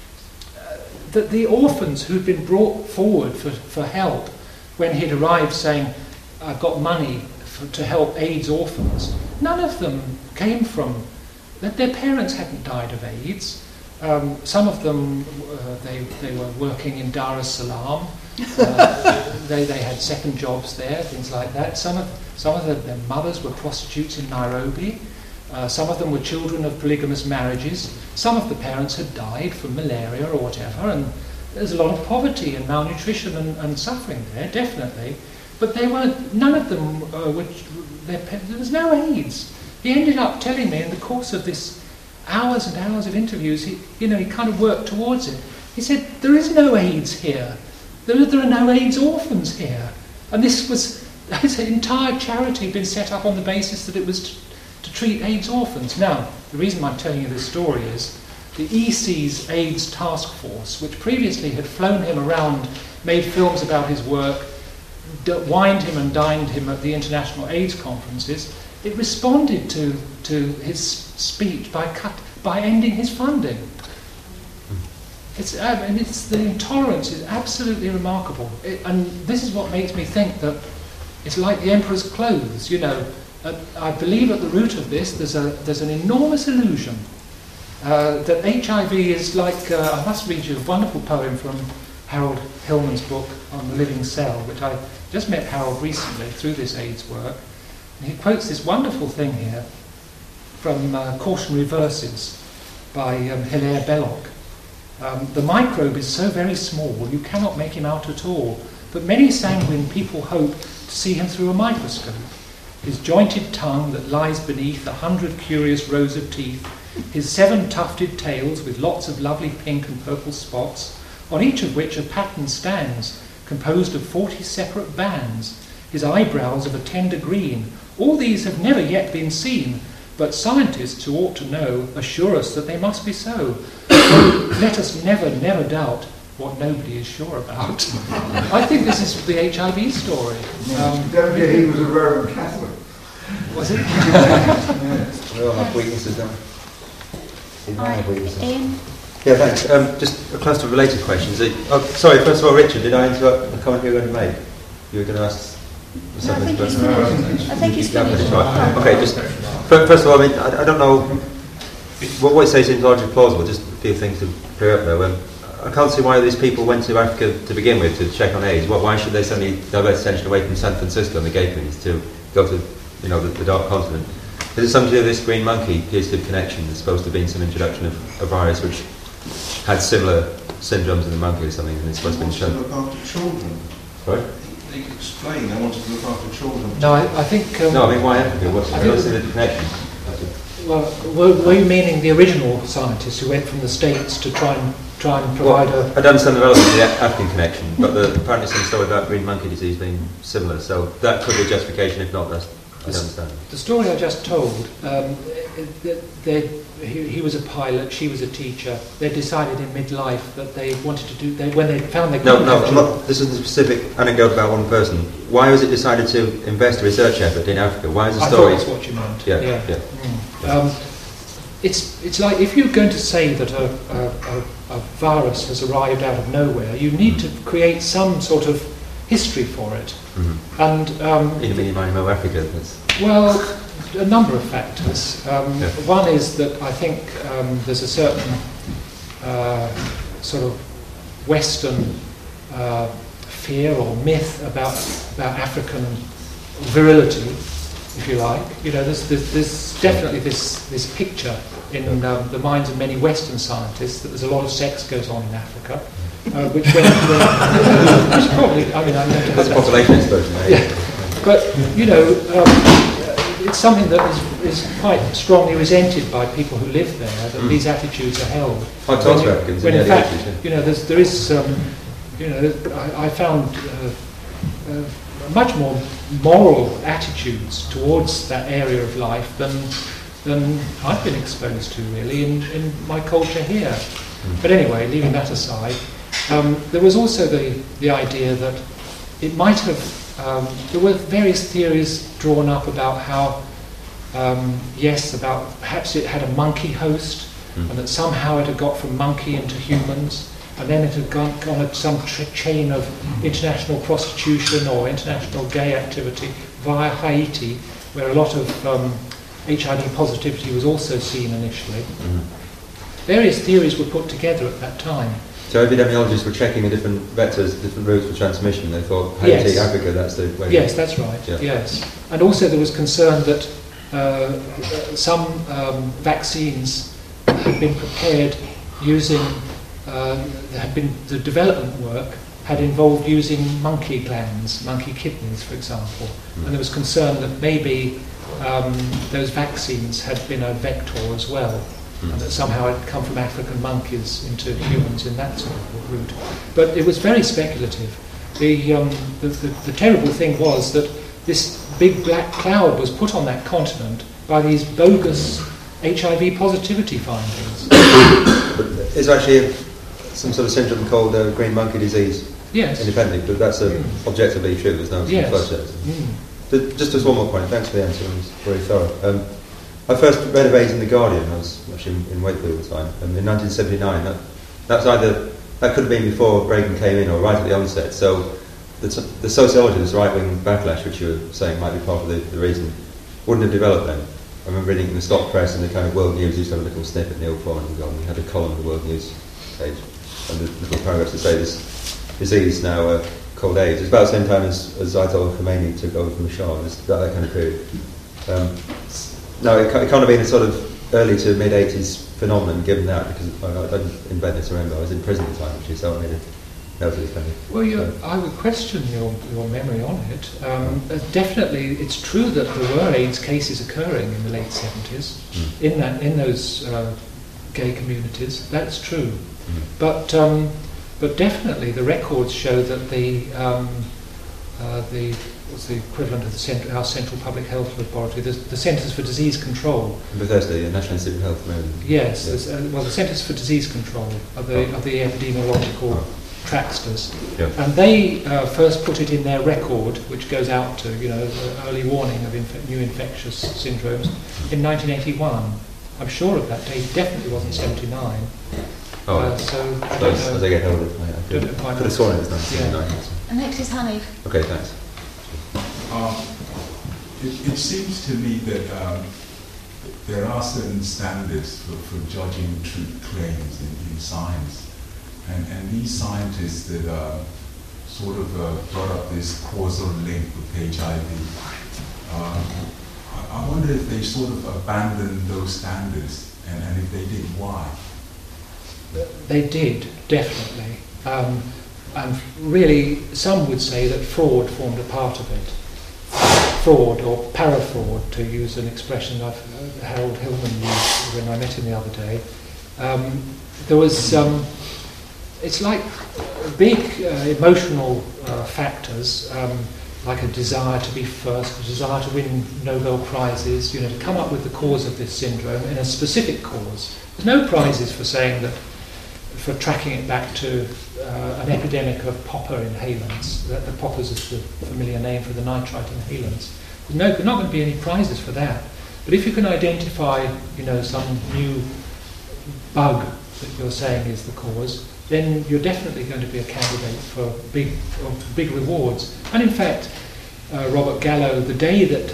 the orphans who'd been brought forward for help when he'd arrived saying, I've got money to help AIDS orphans, none of them came from, that their parents hadn't died of AIDS. Some of them, they were working in Dar es Salaam. They had second jobs there, things like that. Some of their mothers were prostitutes in Nairobi. Some of them were children of polygamous marriages. Some of the parents had died from malaria or whatever, and there's a lot of poverty and malnutrition and suffering there, definitely. But they weren't. None of them there was no AIDS. He ended up telling me in the course of this hours and hours of interviews, he kind of worked towards it. He said, there is no AIDS here. There are no AIDS orphans here. And his entire charity had been set up on the basis that it was to treat AIDS orphans. Now, the reason I'm telling you this story is the EC's AIDS task force, which previously had flown him around, made films about his work, wined him and dined him at the international AIDS conferences, it responded to his speech by ending his funding. It's the intolerance is absolutely remarkable, and this is what makes me think that it's like the emperor's clothes. I believe at the root of this there's an enormous illusion that HIV is like. I must read you a wonderful poem from Harold Hillman's book on the living cell, which I just met Harold recently through this AIDS work. And he quotes this wonderful thing here from Cautionary Verses by Hilaire Belloc. The microbe is so very small you cannot make him out at all, but many sanguine people hope to see him through a microscope. His jointed tongue that lies beneath 100 curious rows of teeth, his 7 tufted tails with lots of lovely pink and purple spots, on each of which a pattern stands, composed of 40 separate bands, his eyebrows of a tender green. All these have never yet been seen, but scientists who ought to know assure us that they must be so. So let us never, never doubt what nobody is sure about. I think this is the HIV story. Don't forget he was a Roman Catholic. Was it? We all have weaknesses, don't we? We might have weaknesses. Yeah, thanks. Just a cluster of related questions. Sorry, first of all, Richard, did I interrupt the comment you were going to make? You were going to ask something? I think he's finished. Right. Okay, just first of all, I don't know what it says seems largely plausible. Just a few things to clear up there. I can't see why these people went to Africa to begin with to check on AIDS. Why should they suddenly divert attention away from San Francisco and the gay communities to go to the dark continent? Is it something to do with this green monkey appears to have connection? There's supposed to have been some introduction of a virus which had similar syndromes in the monkey or something, and it's supposed to be shown. To look after children. Right? They explain they wanted to look after children. No, I think. Why Africa? What's the connection? Well, were you meaning the original scientists who went from the States to try and provide I don't understand the relevance of the African connection, but apparently some story about green monkey disease being similar, so that could be a justification. If not, I don't understand. The story I just told, he was a pilot, she was a teacher. They decided in midlife that they wanted to do. When they found they couldn't. No. This is a specific anecdote about one person. Why was it decided to invest a research effort in Africa? Why is the story? I thought that's what you meant. Yeah. It's like if you're going to say that a virus has arrived out of nowhere, you need to create some sort of history for it. Mm-hmm. And in Africa. Well, a number of factors. One is that I think there's a certain sort of Western fear or myth about African virility, if you like. There's definitely this picture in the minds of many Western scientists that there's a lot of sex goes on in Africa, which probably, I know that's population explosion. Yeah, but it's something that is quite strongly resented by people who live there, that these attitudes are held. When in fact, there is I found much more moral attitudes towards that area of life than than I've been exposed to really in my culture here. But anyway, leaving that aside, there was also the idea that it might have, there were various theories drawn up about how, about perhaps it had a monkey host, and that somehow it had got from monkey into humans, and then it had gone at some chain of international prostitution or international gay activity via Haiti, where a lot of HIV positivity was also seen initially. Various theories were put together at that time. So epidemiologists were checking the different vectors, different routes for transmission. They thought, Haiti, Africa, that's the way. Yes, that's right. Yeah. Yes, and also there was concern that some vaccines had been prepared using. The development work had involved using monkey glands, monkey kidneys, for example, and there was concern that maybe those vaccines had been a vector as well. And that somehow it had come from African monkeys into humans in that sort of route. But it was very speculative. The terrible thing was that this big black cloud was put on that continent by these bogus HIV positivity findings. But it's actually some sort of syndrome called green monkey disease. Yes. Independently, but that's objectively true. There's no process. Just one more point. Thanks for the answer. It was very thorough. I first read of AIDS in The Guardian. I was actually in Wakefield at the time. In 1979, that could have been before Reagan came in or right at the onset. So the sociology, this right-wing backlash, which you were saying might be part of the reason, wouldn't have developed then. I remember reading in the stock press and the kind of World News used to have a little snippet, Neil Foreman and gone. He had a column in the World News page, and the little paragraphs to say this disease now called AIDS. It's about the same time as Ayatollah Khomeini took over from the Shah. It's about that kind of period. No, it can't have been a sort of early to mid-80s phenomenon, given that, because I didn't invent this, remember, I was in prison at the time, actually, so I made it relatively funny. Well, I would question your memory on it. Definitely, it's true that there were AIDS cases occurring in the late 70s, in those gay communities, that's true. But definitely the records show that what's the equivalent of our Central Public Health Laboratory, the Centres for Disease Control. Bethesda, the National Institute of Health, Maryland. Yes, the Centres for Disease Control are the epidemiological tracksters. Yeah. And they first put it in their record, which goes out to, early warning of new infectious syndromes, in 1981. I'm sure of that date, it definitely wasn't 79. So as I get older, I could have sworn it was 1979. Yeah. And next is Hanif. Okay, thanks. It seems to me that there are certain standards for judging truth claims in science, and these scientists that sort of brought up this causal link with HIV, I wonder if they sort of abandoned those standards, and if they did, why? They did, definitely. And really, some would say that fraud formed a part of it. Fraud, or para-fraud, to use an expression Harold Hillman used when I met him the other day. There was, it's like big emotional factors, like a desire to be first, a desire to win Nobel Prizes, to come up with the cause of this syndrome in a specific cause. There's no prizes for saying that, for tracking it back to an epidemic of popper inhalants. The poppers is the familiar name for the nitrite inhalants. There's not going to be any prizes for that. But if you can identify, some new bug that you're saying is the cause, then you're definitely going to be a candidate for big rewards. And in fact, Robert Gallo, the day that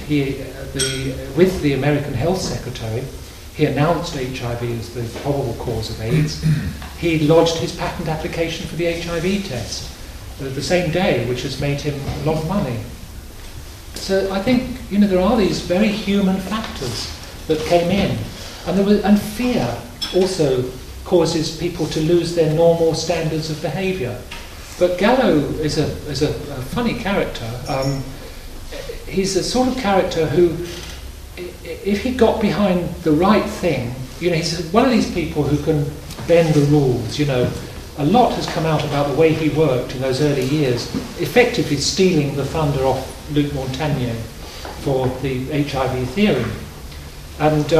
with the American Health Secretary, he announced HIV as the probable cause of AIDS, he lodged his patent application for the HIV test the same day, which has made him a lot of money. So I think, there are these very human factors that came in. And fear also causes people to lose their normal standards of behaviour. But Gallo is a funny character. He's a sort of character who, if he got behind the right thing, he's one of these people who can bend the rules. A lot has come out about the way he worked in those early years, effectively stealing the thunder off Luc Montagnier for the HIV theory. And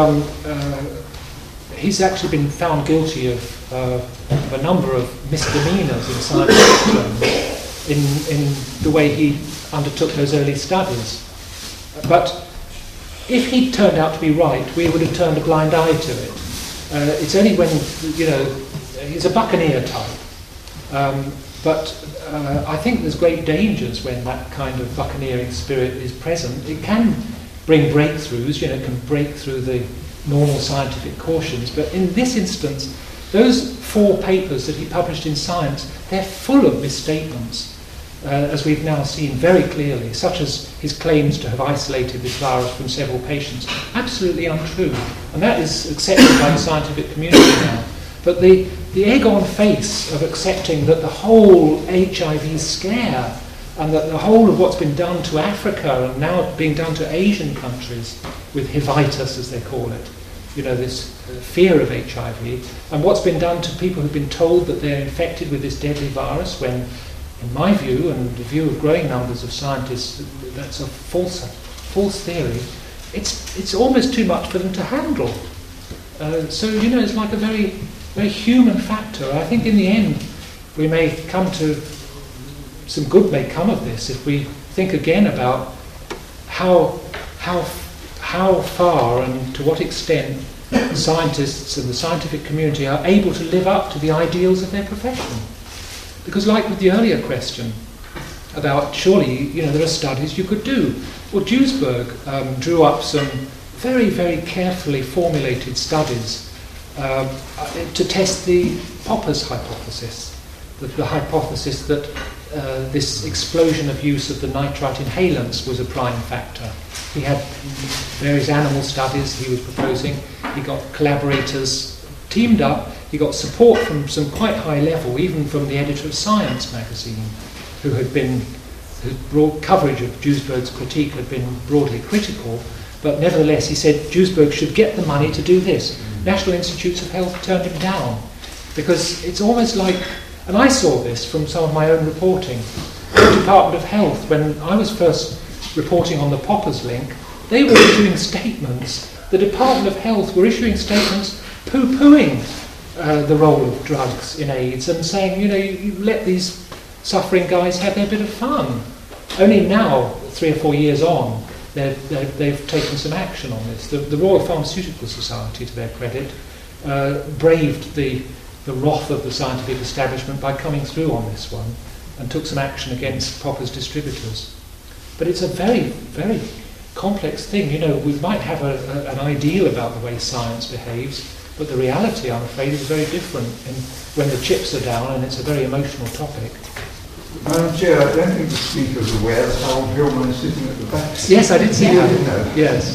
he's actually been found guilty of a number of misdemeanours in scientific terms in the way he undertook those early studies. But if he turned out to be right, we would have turned a blind eye to it. It's only when, he's a buccaneer type. But I think there's great dangers when that kind of buccaneering spirit is present. It can bring breakthroughs, it can break through the normal scientific cautions. But in this instance, those 4 papers that he published in Science, they're full of misstatements, as we've now seen very clearly, such as his claims to have isolated this virus from several patients. Absolutely untrue. And that is accepted by the scientific community now. But the egg-on face of accepting that the whole HIV scare and that the whole of what's been done to Africa and now being done to Asian countries with HIV, as they call it, this fear of HIV, and what's been done to people who've been told that they're infected with this deadly virus, when, in my view, and the view of growing numbers of scientists, that's a false theory. It's almost too much for them to handle. So it's like a very, very human factor. I think in the end, we may come to some good may come of this if we think again about how far and to what extent scientists and the scientific community are able to live up to the ideals of their profession. Because like with the earlier question about surely, there are studies you could do. Well, Duisberg drew up some very, very carefully formulated studies to test the Popper's hypothesis, the hypothesis that this explosion of use of the nitrite inhalants was a prime factor. He had various animal studies he was proposing. He got collaborators teamed up. He got support from some quite high level, even from the editor of Science magazine, whose broad coverage of Duisberg's critique had been broadly critical. But nevertheless, he said Duisberg should get the money to do this. National Institutes of Health turned him down because it's almost like, and I saw this from some of my own reporting, the Department of Health, when I was first reporting on the Poppers link, they were issuing statements, the Department of Health were issuing statements poo-pooing the role of drugs in AIDS and saying, you let these suffering guys have their bit of fun. Only now, 3 or 4 years on, they've taken some action on this. The Royal Pharmaceutical Society, to their credit, braved the wrath of the scientific establishment by coming through on this one and took some action against Popper's distributors. But it's a very, very complex thing. We might have an ideal about the way science behaves, but the reality, I'm afraid, is very different when the chips are down and it's a very emotional topic. Madam Chair, I don't think the Speaker is aware that Harold Hillman is sitting at the back. Yes, I did see that. Yes.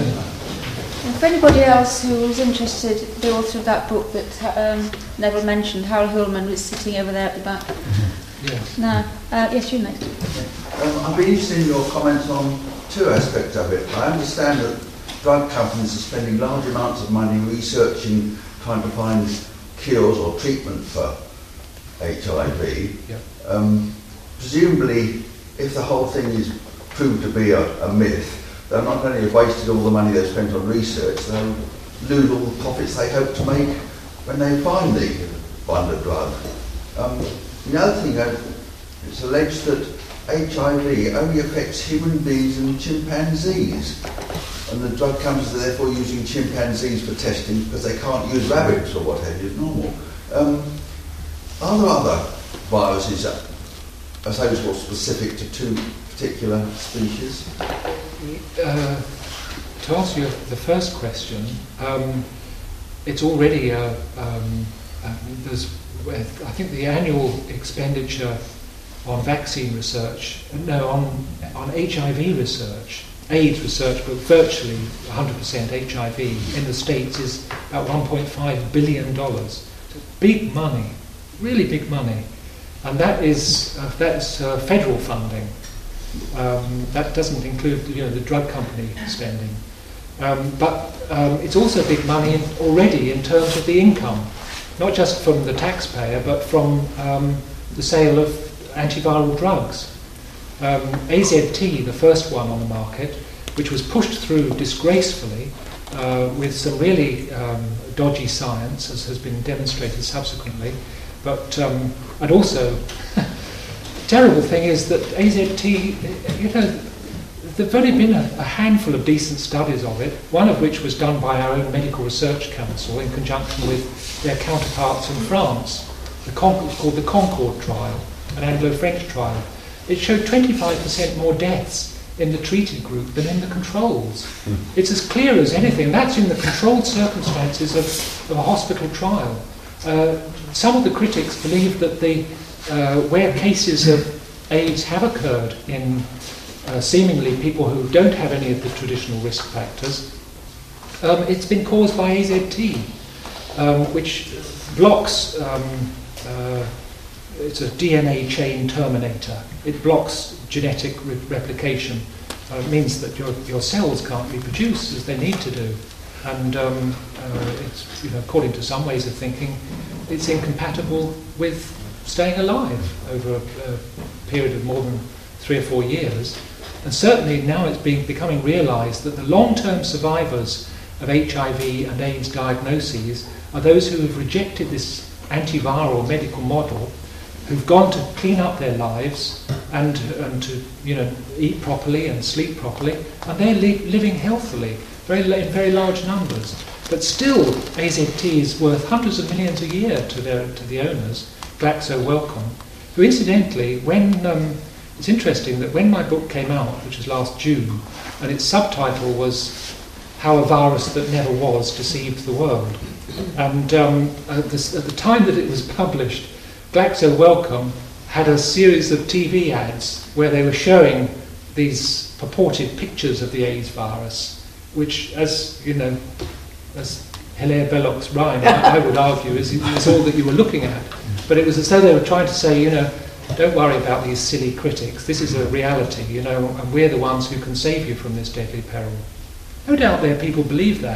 For anybody else who was interested, the author of that book that Neville mentioned, Harold Hillman, was sitting over there at the back. Yes. No. Yes, you next. I'd be interested in your comments on 2 aspects of it. I understand that drug companies are spending large amounts of money researching, trying to find cures or treatment for HIV. Yep. Presumably, if the whole thing is proved to be a myth, they'll not only have wasted all the money they've spent on research, they'll lose all the profits they hope to make when they find the drug. The other thing, it's alleged that HIV only affects human beings and chimpanzees, and the drug companies are therefore using chimpanzees for testing because they can't use rabbits or what have you as normal. Are there other viruses, I suppose, what's specific to 2 particular species? To answer the first question, it's already there's, I think the annual expenditure on vaccine research, on HIV research, AIDS research, but virtually 100% HIV in the States is about $1.5 billion. So big money, really big money, and that's federal funding. That doesn't include the drug company spending, but it's also big money already in terms of the income, not just from the taxpayer, but from the sale of antiviral drugs. AZT, the first one on the market, which was pushed through disgracefully, with some really dodgy science, as has been demonstrated subsequently. But and also, the terrible thing is that AZT, you know, there've only been a handful of decent studies of it, one of which was done by our own Medical Research Council in conjunction with their counterparts in France. It's called the Concorde trial, an Anglo-French trial. It showed 25% more deaths in the treated group than in the controls. It's as clear as anything. That's in the controlled circumstances of a hospital trial. Some of the critics believe that where cases of AIDS have occurred in seemingly people who don't have any of the traditional risk factors, it's been caused by AZT, which blocks, it's a DNA chain terminator. It blocks genetic replication. It means that your cells can't reproduce as they need to do. And it's, you know, according to some ways of thinking, it's incompatible with staying alive over a period of more than 3 or 4 years. And certainly now it's becoming realised that the long-term survivors of HIV and AIDS diagnoses are those who have rejected this antiviral medical model, who've gone to clean up their lives and to, you know, eat properly and sleep properly, and they're living healthily, in very large numbers. But still, AZT is worth hundreds of millions a year to the owners, Glaxo Wellcome, who incidentally, it's interesting that when my book came out, which was last June, and its subtitle was How a Virus That Never Was Deceived the World, and at the time that it was published, Glaxo Wellcome had a series of TV ads where they were showing these purported pictures of the AIDS virus, which, as you know, as Hilaire Belloc's rhyme, I would argue, is all that you were looking at. But it was as though they were trying to say, you know, don't worry about these silly critics. This is a reality, you know, and we're the ones who can save you from this deadly peril. No doubt there are people believe that.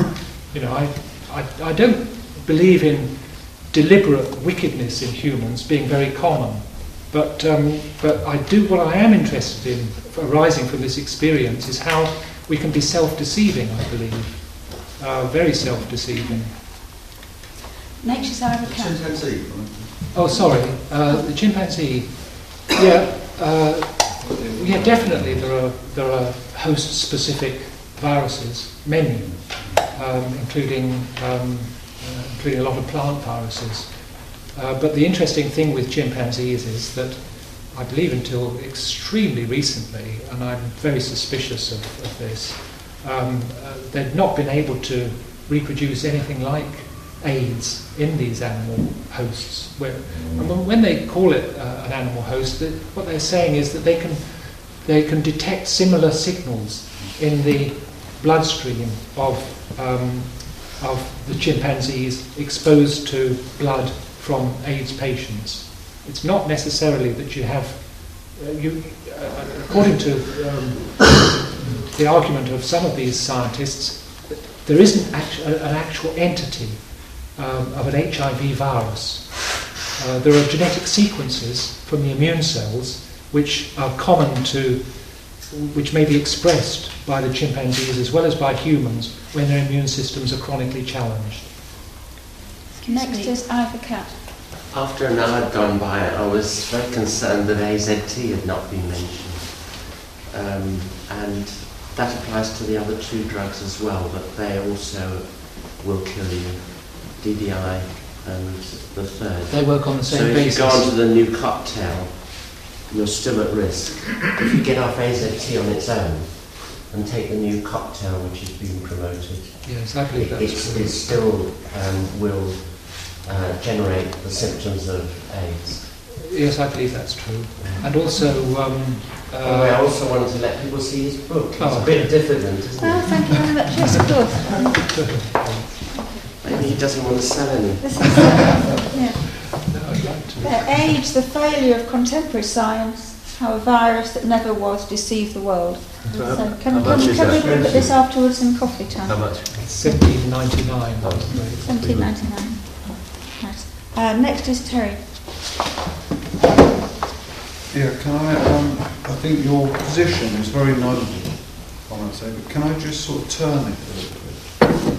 I don't believe in deliberate wickedness in humans being very common, but I do. What I am interested in, arising from this experience, is how we can be self-deceiving. I believe, very self-deceiving. Nature's Eye of a Cat. Chimpanzee. Oh, sorry, the chimpanzee. Yeah, definitely there are host-specific viruses, many, including a lot of plant viruses. But the interesting thing with chimpanzees is that I believe until extremely recently, and I'm very suspicious of this, they've not been able to reproduce anything like AIDS in these animal hosts. When they call it an animal host, what they're saying is that they can detect similar signals in the bloodstream of the chimpanzees exposed to blood from AIDS patients. It's not necessarily that you have, according to the argument of some of these scientists, there isn't an actual entity of an HIV virus. There are genetic sequences from the immune cells which are common to, which may be expressed by the chimpanzees as well as by humans when their immune systems are chronically challenged. Next is Eye of a Cat. After an hour had gone by, I was very concerned that AZT had not been mentioned. And that applies to the other 2 drugs as well, that they also will kill you, DDI and the third. They work on the same basis. So if you go onto the new cocktail, you're still at risk. If you get off AZT on its own and take the new cocktail which is being promoted, yes, I believe that's true. It still will generate the symptoms of AIDS. Yes, I believe that's true. And also... I also wanted to let people see his book. It's a bit diffident, isn't it? Oh, thank you very much. Yes, of course. Maybe he doesn't want to sell any. This is, AIDS, the failure of contemporary science, how a virus that never was deceived the world. So can we look at this afterwards in coffee time? How much? $17.99. $17.99. Nice. Next is Terry. Yeah, can I think your position is very notable, I might say, but can I just sort of turn it a little bit?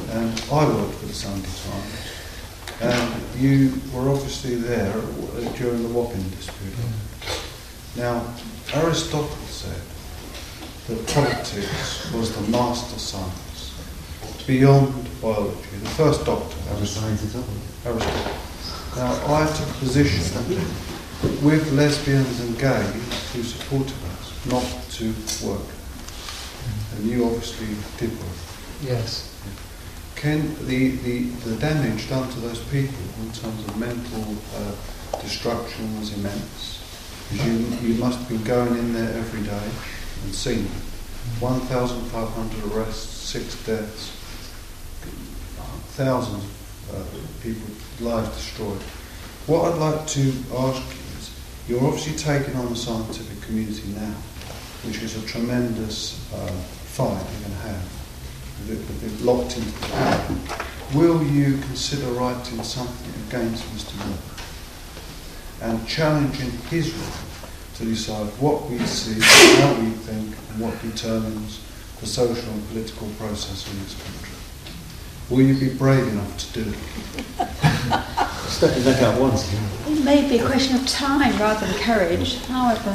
and I worked for the Sunday Times, and you were obviously there during the Wapping dispute. Now, Aristotle said that politics was the master science, beyond biology. The first doctor, Aristotle. Now, I took a position with lesbians and gays who supported us not to work. And you obviously did work. Yes. Can the damage done to those people in terms of mental destruction was immense? Because you must have been going in there every day and seeing it. 1,500 arrests, 6 deaths, thousands of people, lives destroyed. What I'd like to ask you is, you're obviously taking on the scientific community now, which is a tremendous fight you're going to have. They've locked into the ground. Will you consider writing something against Mr. Miller and challenging his right to decide what we see, how we think, and what determines the social and political process in this country? Will you be brave enough to do it? Stuck his neck out once. It may be a question of time rather than courage, however.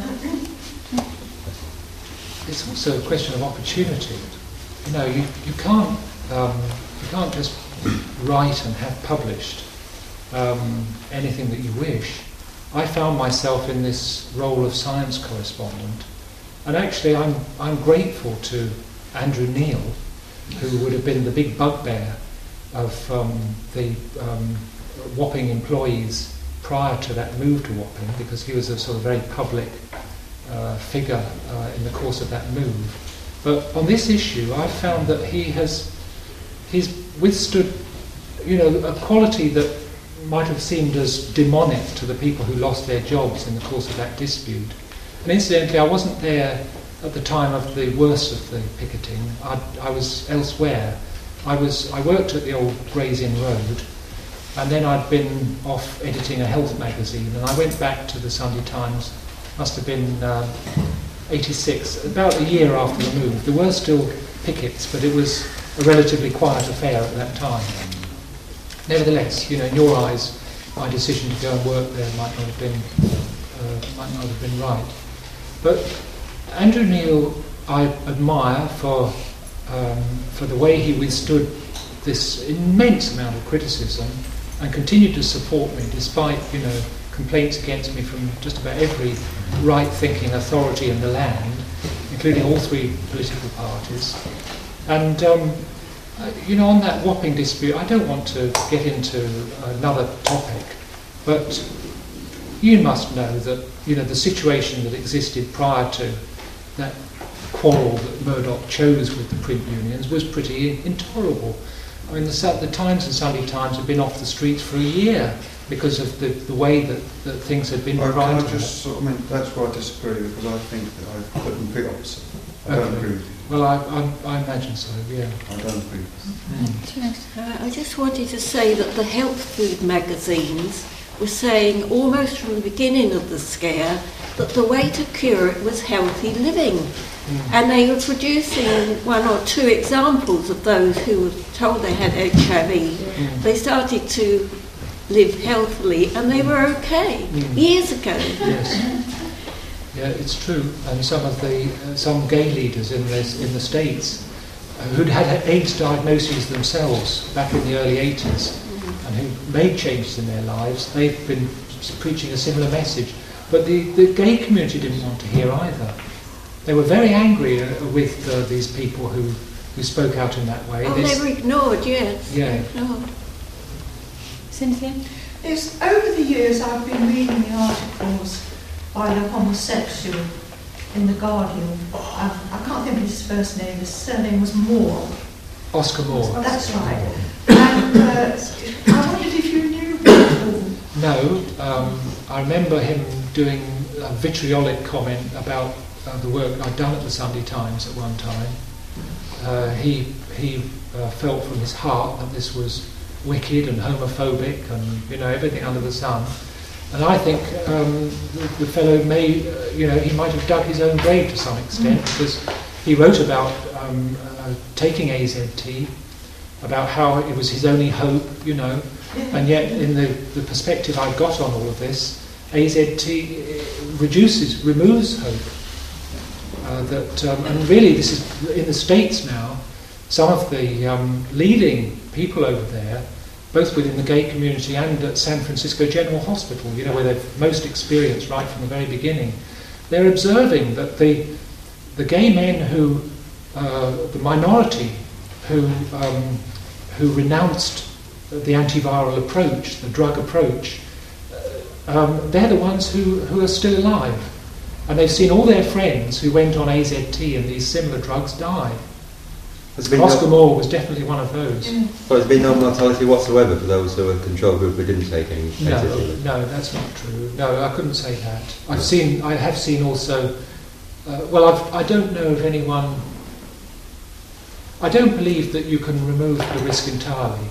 It's also a question of opportunity. You know, you can't just write and have published anything that you wish. I found myself in this role of science correspondent, and actually I'm grateful to Andrew Neil, who would have been the big bugbear of the Wapping employees prior to that move to Wapping, because he was a sort of very public figure in the course of that move. But on this issue, I found that he's withstood, you know, a quality that might have seemed as demonic to the people who lost their jobs in the course of that dispute. And incidentally, I wasn't there at the time of the worst of the picketing. I was elsewhere. I worked at the old Gray's Inn Road, and then I'd been off editing a health magazine, and I went back to the Sunday Times. Must have been 86, about a year after the move. There were still pickets, but it was a relatively quiet affair at that time. Nevertheless, you know, in your eyes, my decision to go and work there might not have been right. But Andrew Neil, I admire for the way he withstood this immense amount of criticism and continued to support me despite, you know, complaints against me from just about every right-thinking authority in the land, including all 3 political parties. And, you know, on that Wapping dispute, I don't want to get into another topic, but you must know that, you know, the situation that existed prior to that quarrel that Murdoch chose with the print unions was pretty intolerable. I mean, the Times and Sunday Times have been off the streets for a year because of the way that things had been prior to that. I mean, that's where I disagree, because I think that I put them the opposite. I don't agree with you. Well, I imagine so, yeah. I don't agree with you. I just wanted to say that the health food magazines were saying almost from the beginning of the scare that the way to cure it was healthy living. And they were producing 1 or 2 examples of those who were told they had HIV. They started to live healthily and they were okay years ago. Yes. Yeah, it's true. And some gay leaders in the States who'd had AIDS diagnoses themselves back in the early 80s and who made changes in their lives, they've been preaching a similar message. But the gay community didn't want to hear either. They were very angry with these people who spoke out in that way. Oh, they were ignored, yes. Yeah. Ignored. Cynthia? Yes, over the years I've been reading the articles by the homosexual in The Guardian. I can't think of his first name, his surname was Moore. Oscar Moore. That's right. And I wondered if you knew him. No, I remember him doing a vitriolic comment about the work I'd done at the Sunday Times at one time. He felt from his heart that this was wicked and homophobic and, you know, everything under the sun. And I think the fellow may, you know, he might have dug his own grave to some extent, because he wrote about taking AZT, about how it was his only hope, and yet in the perspective I've got on all of this, AZT removes hope. And really this is, in the States now, some of the leading people over there, both within the gay community and at San Francisco General Hospital, where they've most experienced right from the very beginning, they're observing that the gay men who, the minority who renounced the antiviral approach, the drug approach, they're the ones who are still alive. And they've seen all their friends who went on AZT and these similar drugs die. Oscar Moore was definitely one of those. But there's been no mortality whatsoever for those who were control group who didn't take any AZT? No, that's not true. No, I couldn't say that. I have seen also, I don't know of anyone, I don't believe that you can remove the risk entirely.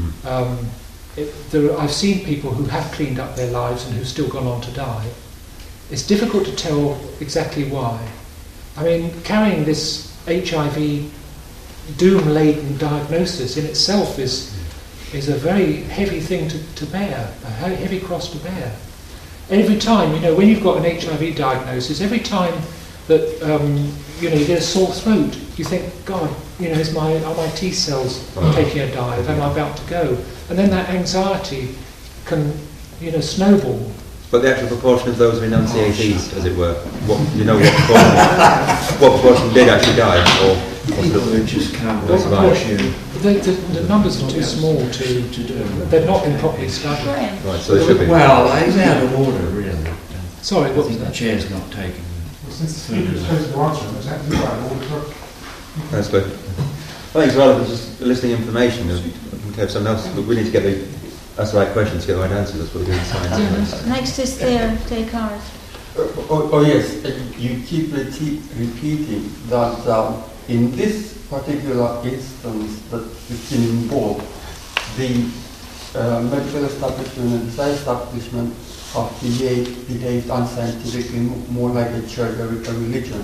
I've seen people who have cleaned up their lives and who've still gone on to die. It's difficult to tell exactly why. I mean, carrying this HIV doom-laden diagnosis in itself is a very heavy thing to bear, a heavy cross to bear. Every time, when you've got an HIV diagnosis, every time that you get a sore throat, you think, God, are my T cells taking a dive? Am I about to go? And then that anxiety can, snowball. But the actual proportion of those renunciatees, as it were, what proportion did actually die, or people who just can't survive? The numbers are too small to they've not been properly studied. Right, so they should be. Well, it's out of order, really. Sorry, what was that? The chair's not taking. Since the speaker chose to answer, it's actually out of order. That's good. I think it's rather than just listing information. We have something else, but we need to ask the right questions, get the right answers. That's what we're doing in science. Next is Theo Descartes. Yes, you keep repeating that in this particular instance that is involved, the medical establishment and the science establishment have behaved unscientifically, more like a church or a religion.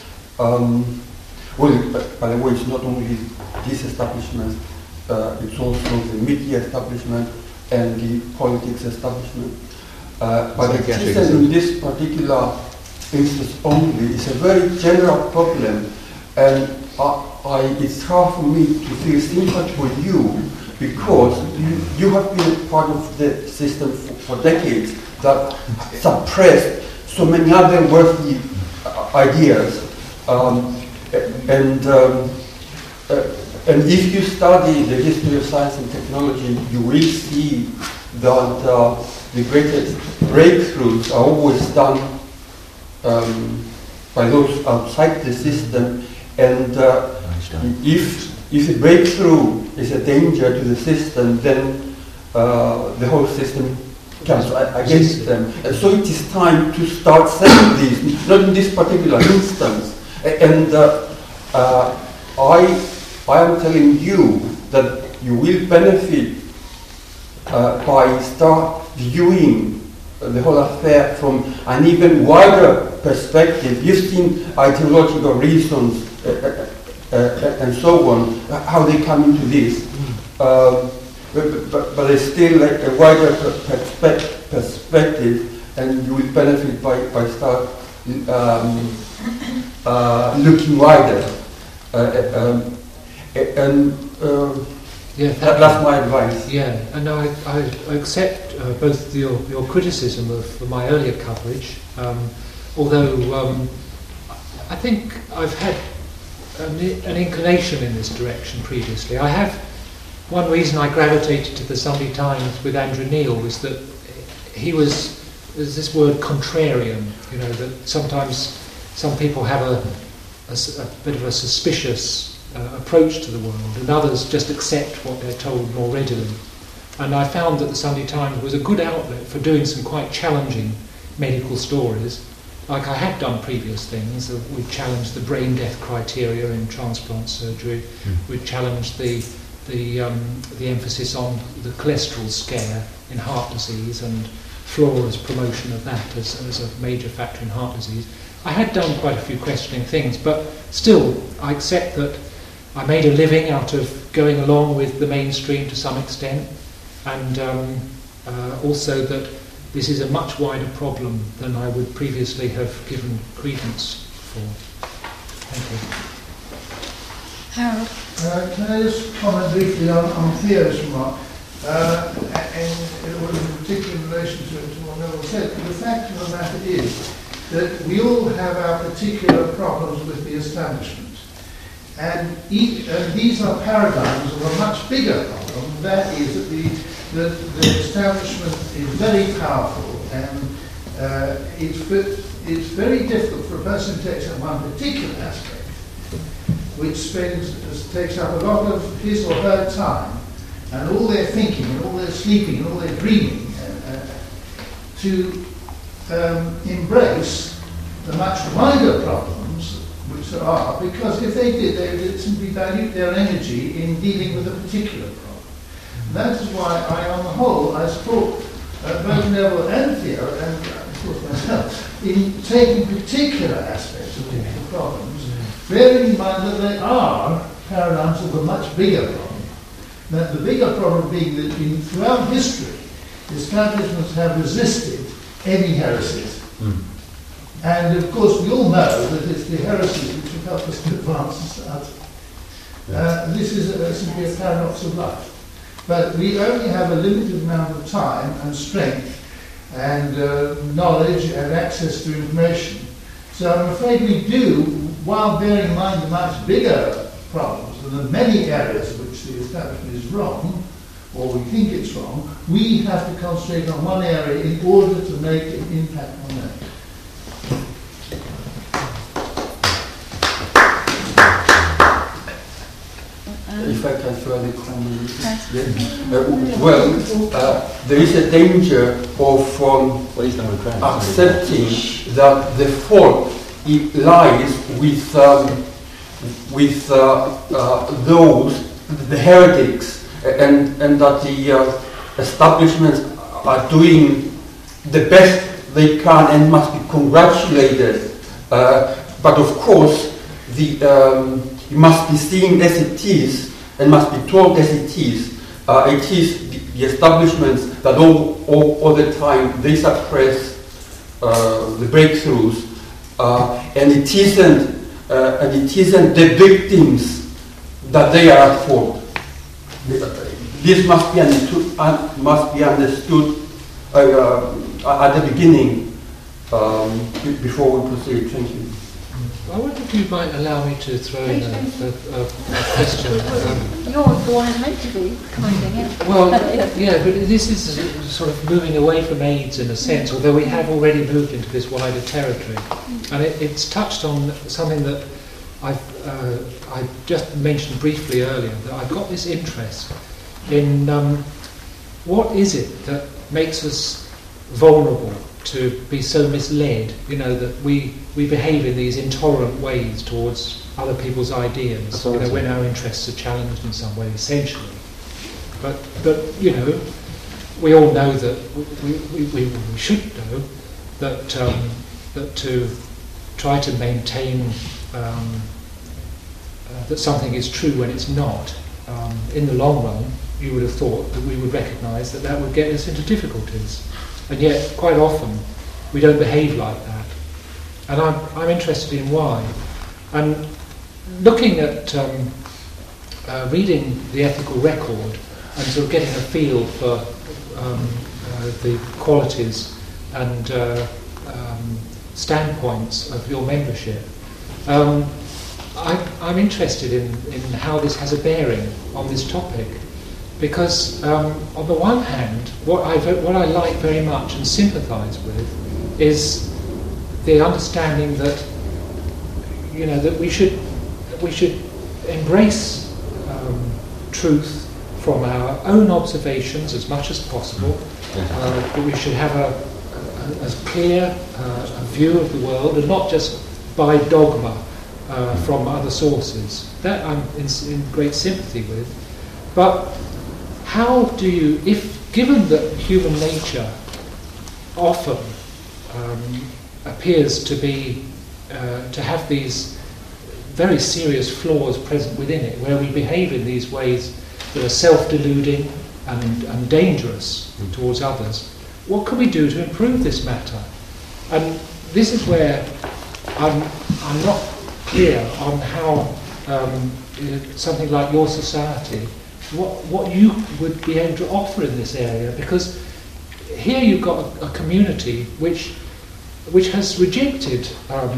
By the way, it's not only these establishments, it's also the media establishment and the politics establishment. But the reason in this particular instance only is a very general problem, and it's hard for me to feel sympathy for you because you have been part of the system for decades that suppressed so many other worthy ideas. And if you study the history of science and technology, you will see that the greatest breakthroughs are always done by those outside the system. And if a breakthrough is a danger to the system, then the whole system comes against them. And so it is time to start saying this, not in this particular instance. And I am telling you that you will benefit by start viewing the whole affair from an even wider perspective. You've seen ideological reasons and so on, how they come into this. But there's still a wider perspective, and you will benefit by start looking wider. That's my advice. Yeah, and I accept both your criticism of my earlier coverage, although I think I've had an inclination in this direction previously. One reason I gravitated to the Sunday Times with Andrew Neil was that there's this word contrarian, that sometimes some people have a bit of a suspicious approach to the world, and others just accept what they're told more readily. And I found that the Sunday Times was a good outlet for doing some quite challenging medical stories, like I had done previous things. We challenged the brain death criteria in transplant surgery. We challenged the emphasis on the cholesterol scare in heart disease and Flora's promotion of that as a major factor in heart disease. I had done quite a few questioning things, but still I accept that I made a living out of going along with the mainstream to some extent, and also that this is a much wider problem than I would previously have given credence for. Thank you. Harold? Can I just comment briefly on Theo's remark? And it was in particular in relation to what Neville said. The fact of the matter is that we all have our particular problems with the establishment. And these are paradigms of a much bigger problem. That is that the establishment is very powerful, and it's very difficult for a person who takes up one particular aspect, which takes up a lot of his or her time, and all their thinking, and all their sleeping, and all their dreaming, to embrace the much wider problems which there are, because if they did, they would simply dilute their energy in dealing with a particular problem. That is why on the whole, I support both Neville and Theo, and of course myself, in taking particular aspects of the problems, bearing in mind that they are paradigms of a much bigger problem. That the bigger problem being that throughout history, establishments have resisted any heresies. And of course we all know that it's the heresies which have helped us to advance society. This is simply a paradox of life. But we only have a limited amount of time and strength and knowledge and access to information. So I'm afraid we do, while bearing in mind the much bigger problems and the many areas in which the establishment is wrong, or we think it's wrong, we have to concentrate on one area in order to make an impact on that. If I can further comment. There is a danger of accepting that the fault lies with those, the heretics, and that the establishments are doing the best they can and must be congratulated. But of course, it must be seen as it is and must be told as it is. It is the establishments that all the time they suppress the breakthroughs, and it isn't the victims that they are at fault. This must be understood at the beginning before we proceed. Thank you. I wonder if you might allow me to throw in a question. You're the one who's meant to be commenting, yeah. Well, yeah, but this is sort of moving away from AIDS in a sense, although we have already moved into this wider territory. And it's touched on something that I just mentioned briefly earlier, that I've got this interest in what is it that makes us vulnerable to be so misled, that we behave in these intolerant ways towards other people's ideas, when our interests are challenged in some way, essentially. But we all know that we should know that that to try to maintain that something is true when it's not, in the long run, you would have thought that we would recognise that would get us into difficulties. And yet, quite often, we don't behave like that. And I'm interested in why. And looking at reading the ethical record and sort of getting a feel for the qualities and standpoints of your membership, I'm interested in how this has a bearing on this topic. Because on the one hand, what I like very much and sympathise with is the understanding that that we should embrace truth from our own observations as much as possible. That we should have a clear a view of the world and not just by dogma from other sources. That I'm in great sympathy with, but how do you, given that human nature often appears to be to have these very serious flaws present within it, where we behave in these ways that are self-deluding and dangerous towards others. What can we do to improve this matter? And this is where I'm not clear on how something like your society, what you would be able to offer in this area, because here you've got a community which has rejected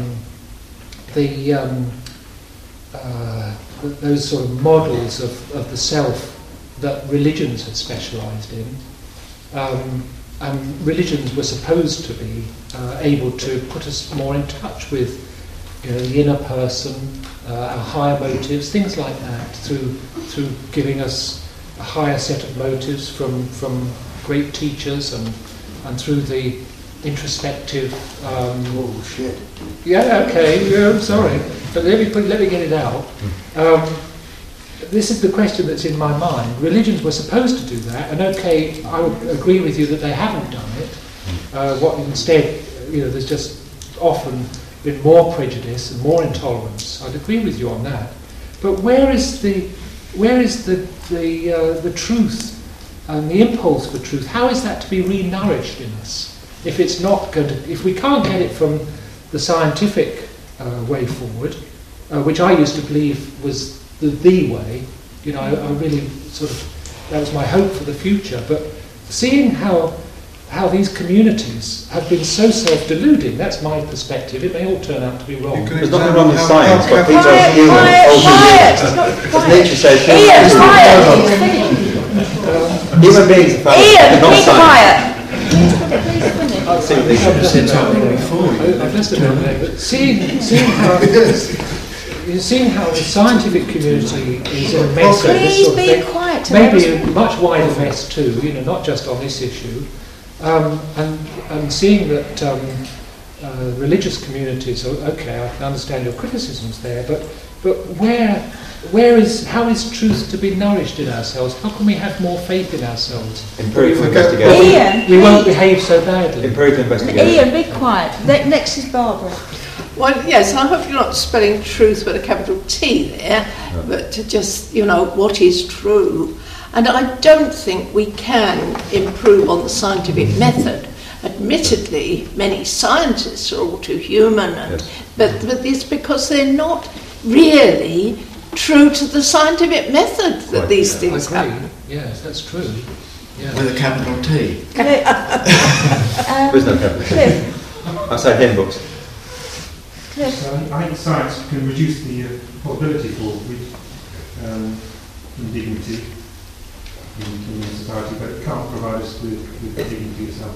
those sort of models of the self that religions had specialised in. And religions were supposed to be able to put us more in touch with the inner person, our higher motives, things like that, through giving us a higher set of motives from great teachers and through the introspective. Oh shit! Yeah, okay. Yeah, I'm sorry, but let me get it out. This is the question that's in my mind. Religions were supposed to do that, and okay, I would agree with you that they haven't done it. What instead, there's just often been more prejudice and more intolerance. I'd agree with you on that. But where is the truth and the impulse for truth? How is that to be re-nourished in us? If it's not going to, if we can't get it from the scientific way forward, which I used to believe was the way, I really that was my hope for the future. But seeing how these communities have been so self-deluding, that's my perspective. It may all turn out to be wrong. There's nothing wrong with science, but people Quiet, as nature says, human beings are Ian, not be science. quiet. I think they should have said something before. I've just about there, but seeing how the scientific community is in a mess of this sort of thing, maybe a much wider mess too, not just on this issue, and seeing that religious communities, okay, I can understand your criticisms there, but how is truth to be nourished in ourselves? How can we have more faith in ourselves? Empirical investigation. Ian, we won't behave so badly. Empirical investigation. Ian, be quiet. Next is Barbara. Well, yes, I hope you're not spelling truth with a capital T there, but to just, what is true. And I don't think we can improve on the scientific method. Admittedly, many scientists are all too human, but it's because they're not really true to the scientific method that these things happen. Yes, that's true. Yeah. With a capital T. There's no capital T. Outside hymn books. I think science can reduce the probability for indignity in society, but it can't provide us with dignity itself.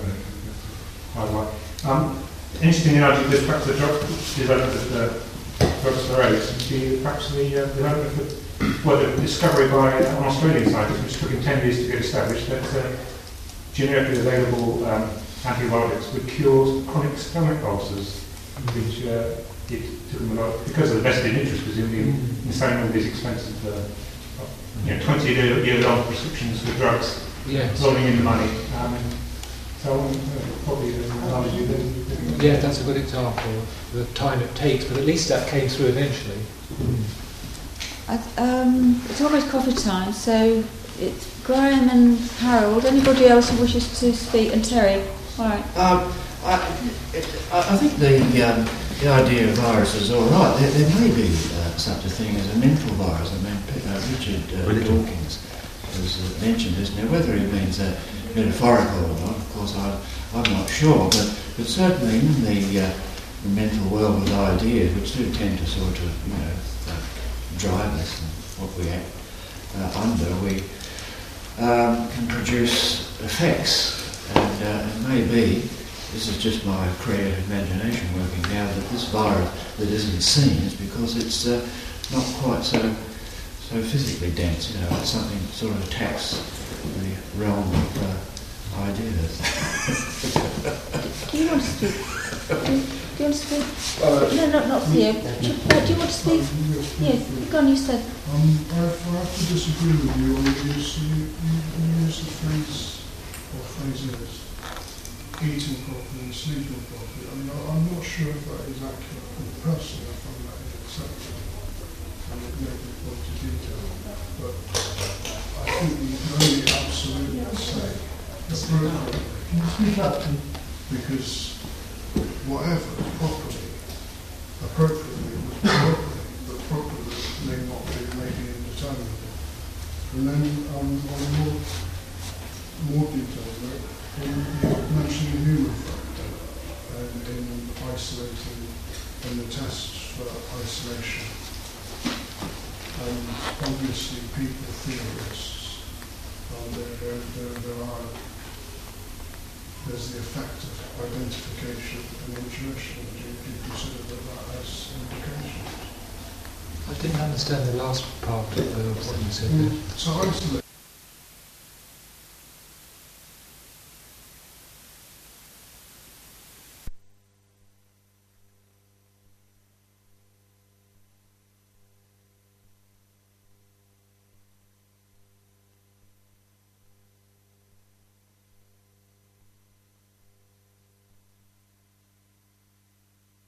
Interesting analogy with perhaps the drug development of drugs for AIDS, perhaps the development of the discovery by an Australian scientist, which took him 10 years to get established, that generically available antibiotics would cure chronic stomach ulcers, which it took them a lot, because of the vested interest, presumably, in selling all these expensive 20-year-long prescriptions for drugs, rolling in the money. Probably an analogy then. Yeah, that's a good example of the time it takes, but at least that came through eventually. It's almost coffee time, so it's Graham and Harold. Anybody else who wishes to speak? And Terry. All right. I think the idea of virus is all right. There may be such a thing as a mental virus. I mean, Richard Dawkins has mentioned, isn't it? Whether he means metaphorical or not, of course, I'm not sure. But certainly in the mental world with ideas, which do tend to sort of, drive us and what we act under, we can produce effects. And maybe, this is just my creative imagination working now, that this virus that isn't seen is because it's not quite so physically dense. It's something that sort of attacks the realm of ideas. Do you want to speak? Do you want to speak? No, not for you. Do you want to speak? Yes, go on, you said. I have to disagree with you on the use the phrase or phrases eating properly and sleeping properly. I'm not sure if that is accurate. Personally, I find that unacceptable. make it into detail, but I think you can only absolutely say appropriately, because whatever appropriately was appropriately, but properly may not be, maybe indeterminable. And then on a more detailed note, you mentioned the human factor and in isolating and the tests for isolation. And obviously people theorists, there's the effect of identification and intuition. Do you consider that has implications? I didn't understand the last part of what you said there. So isolate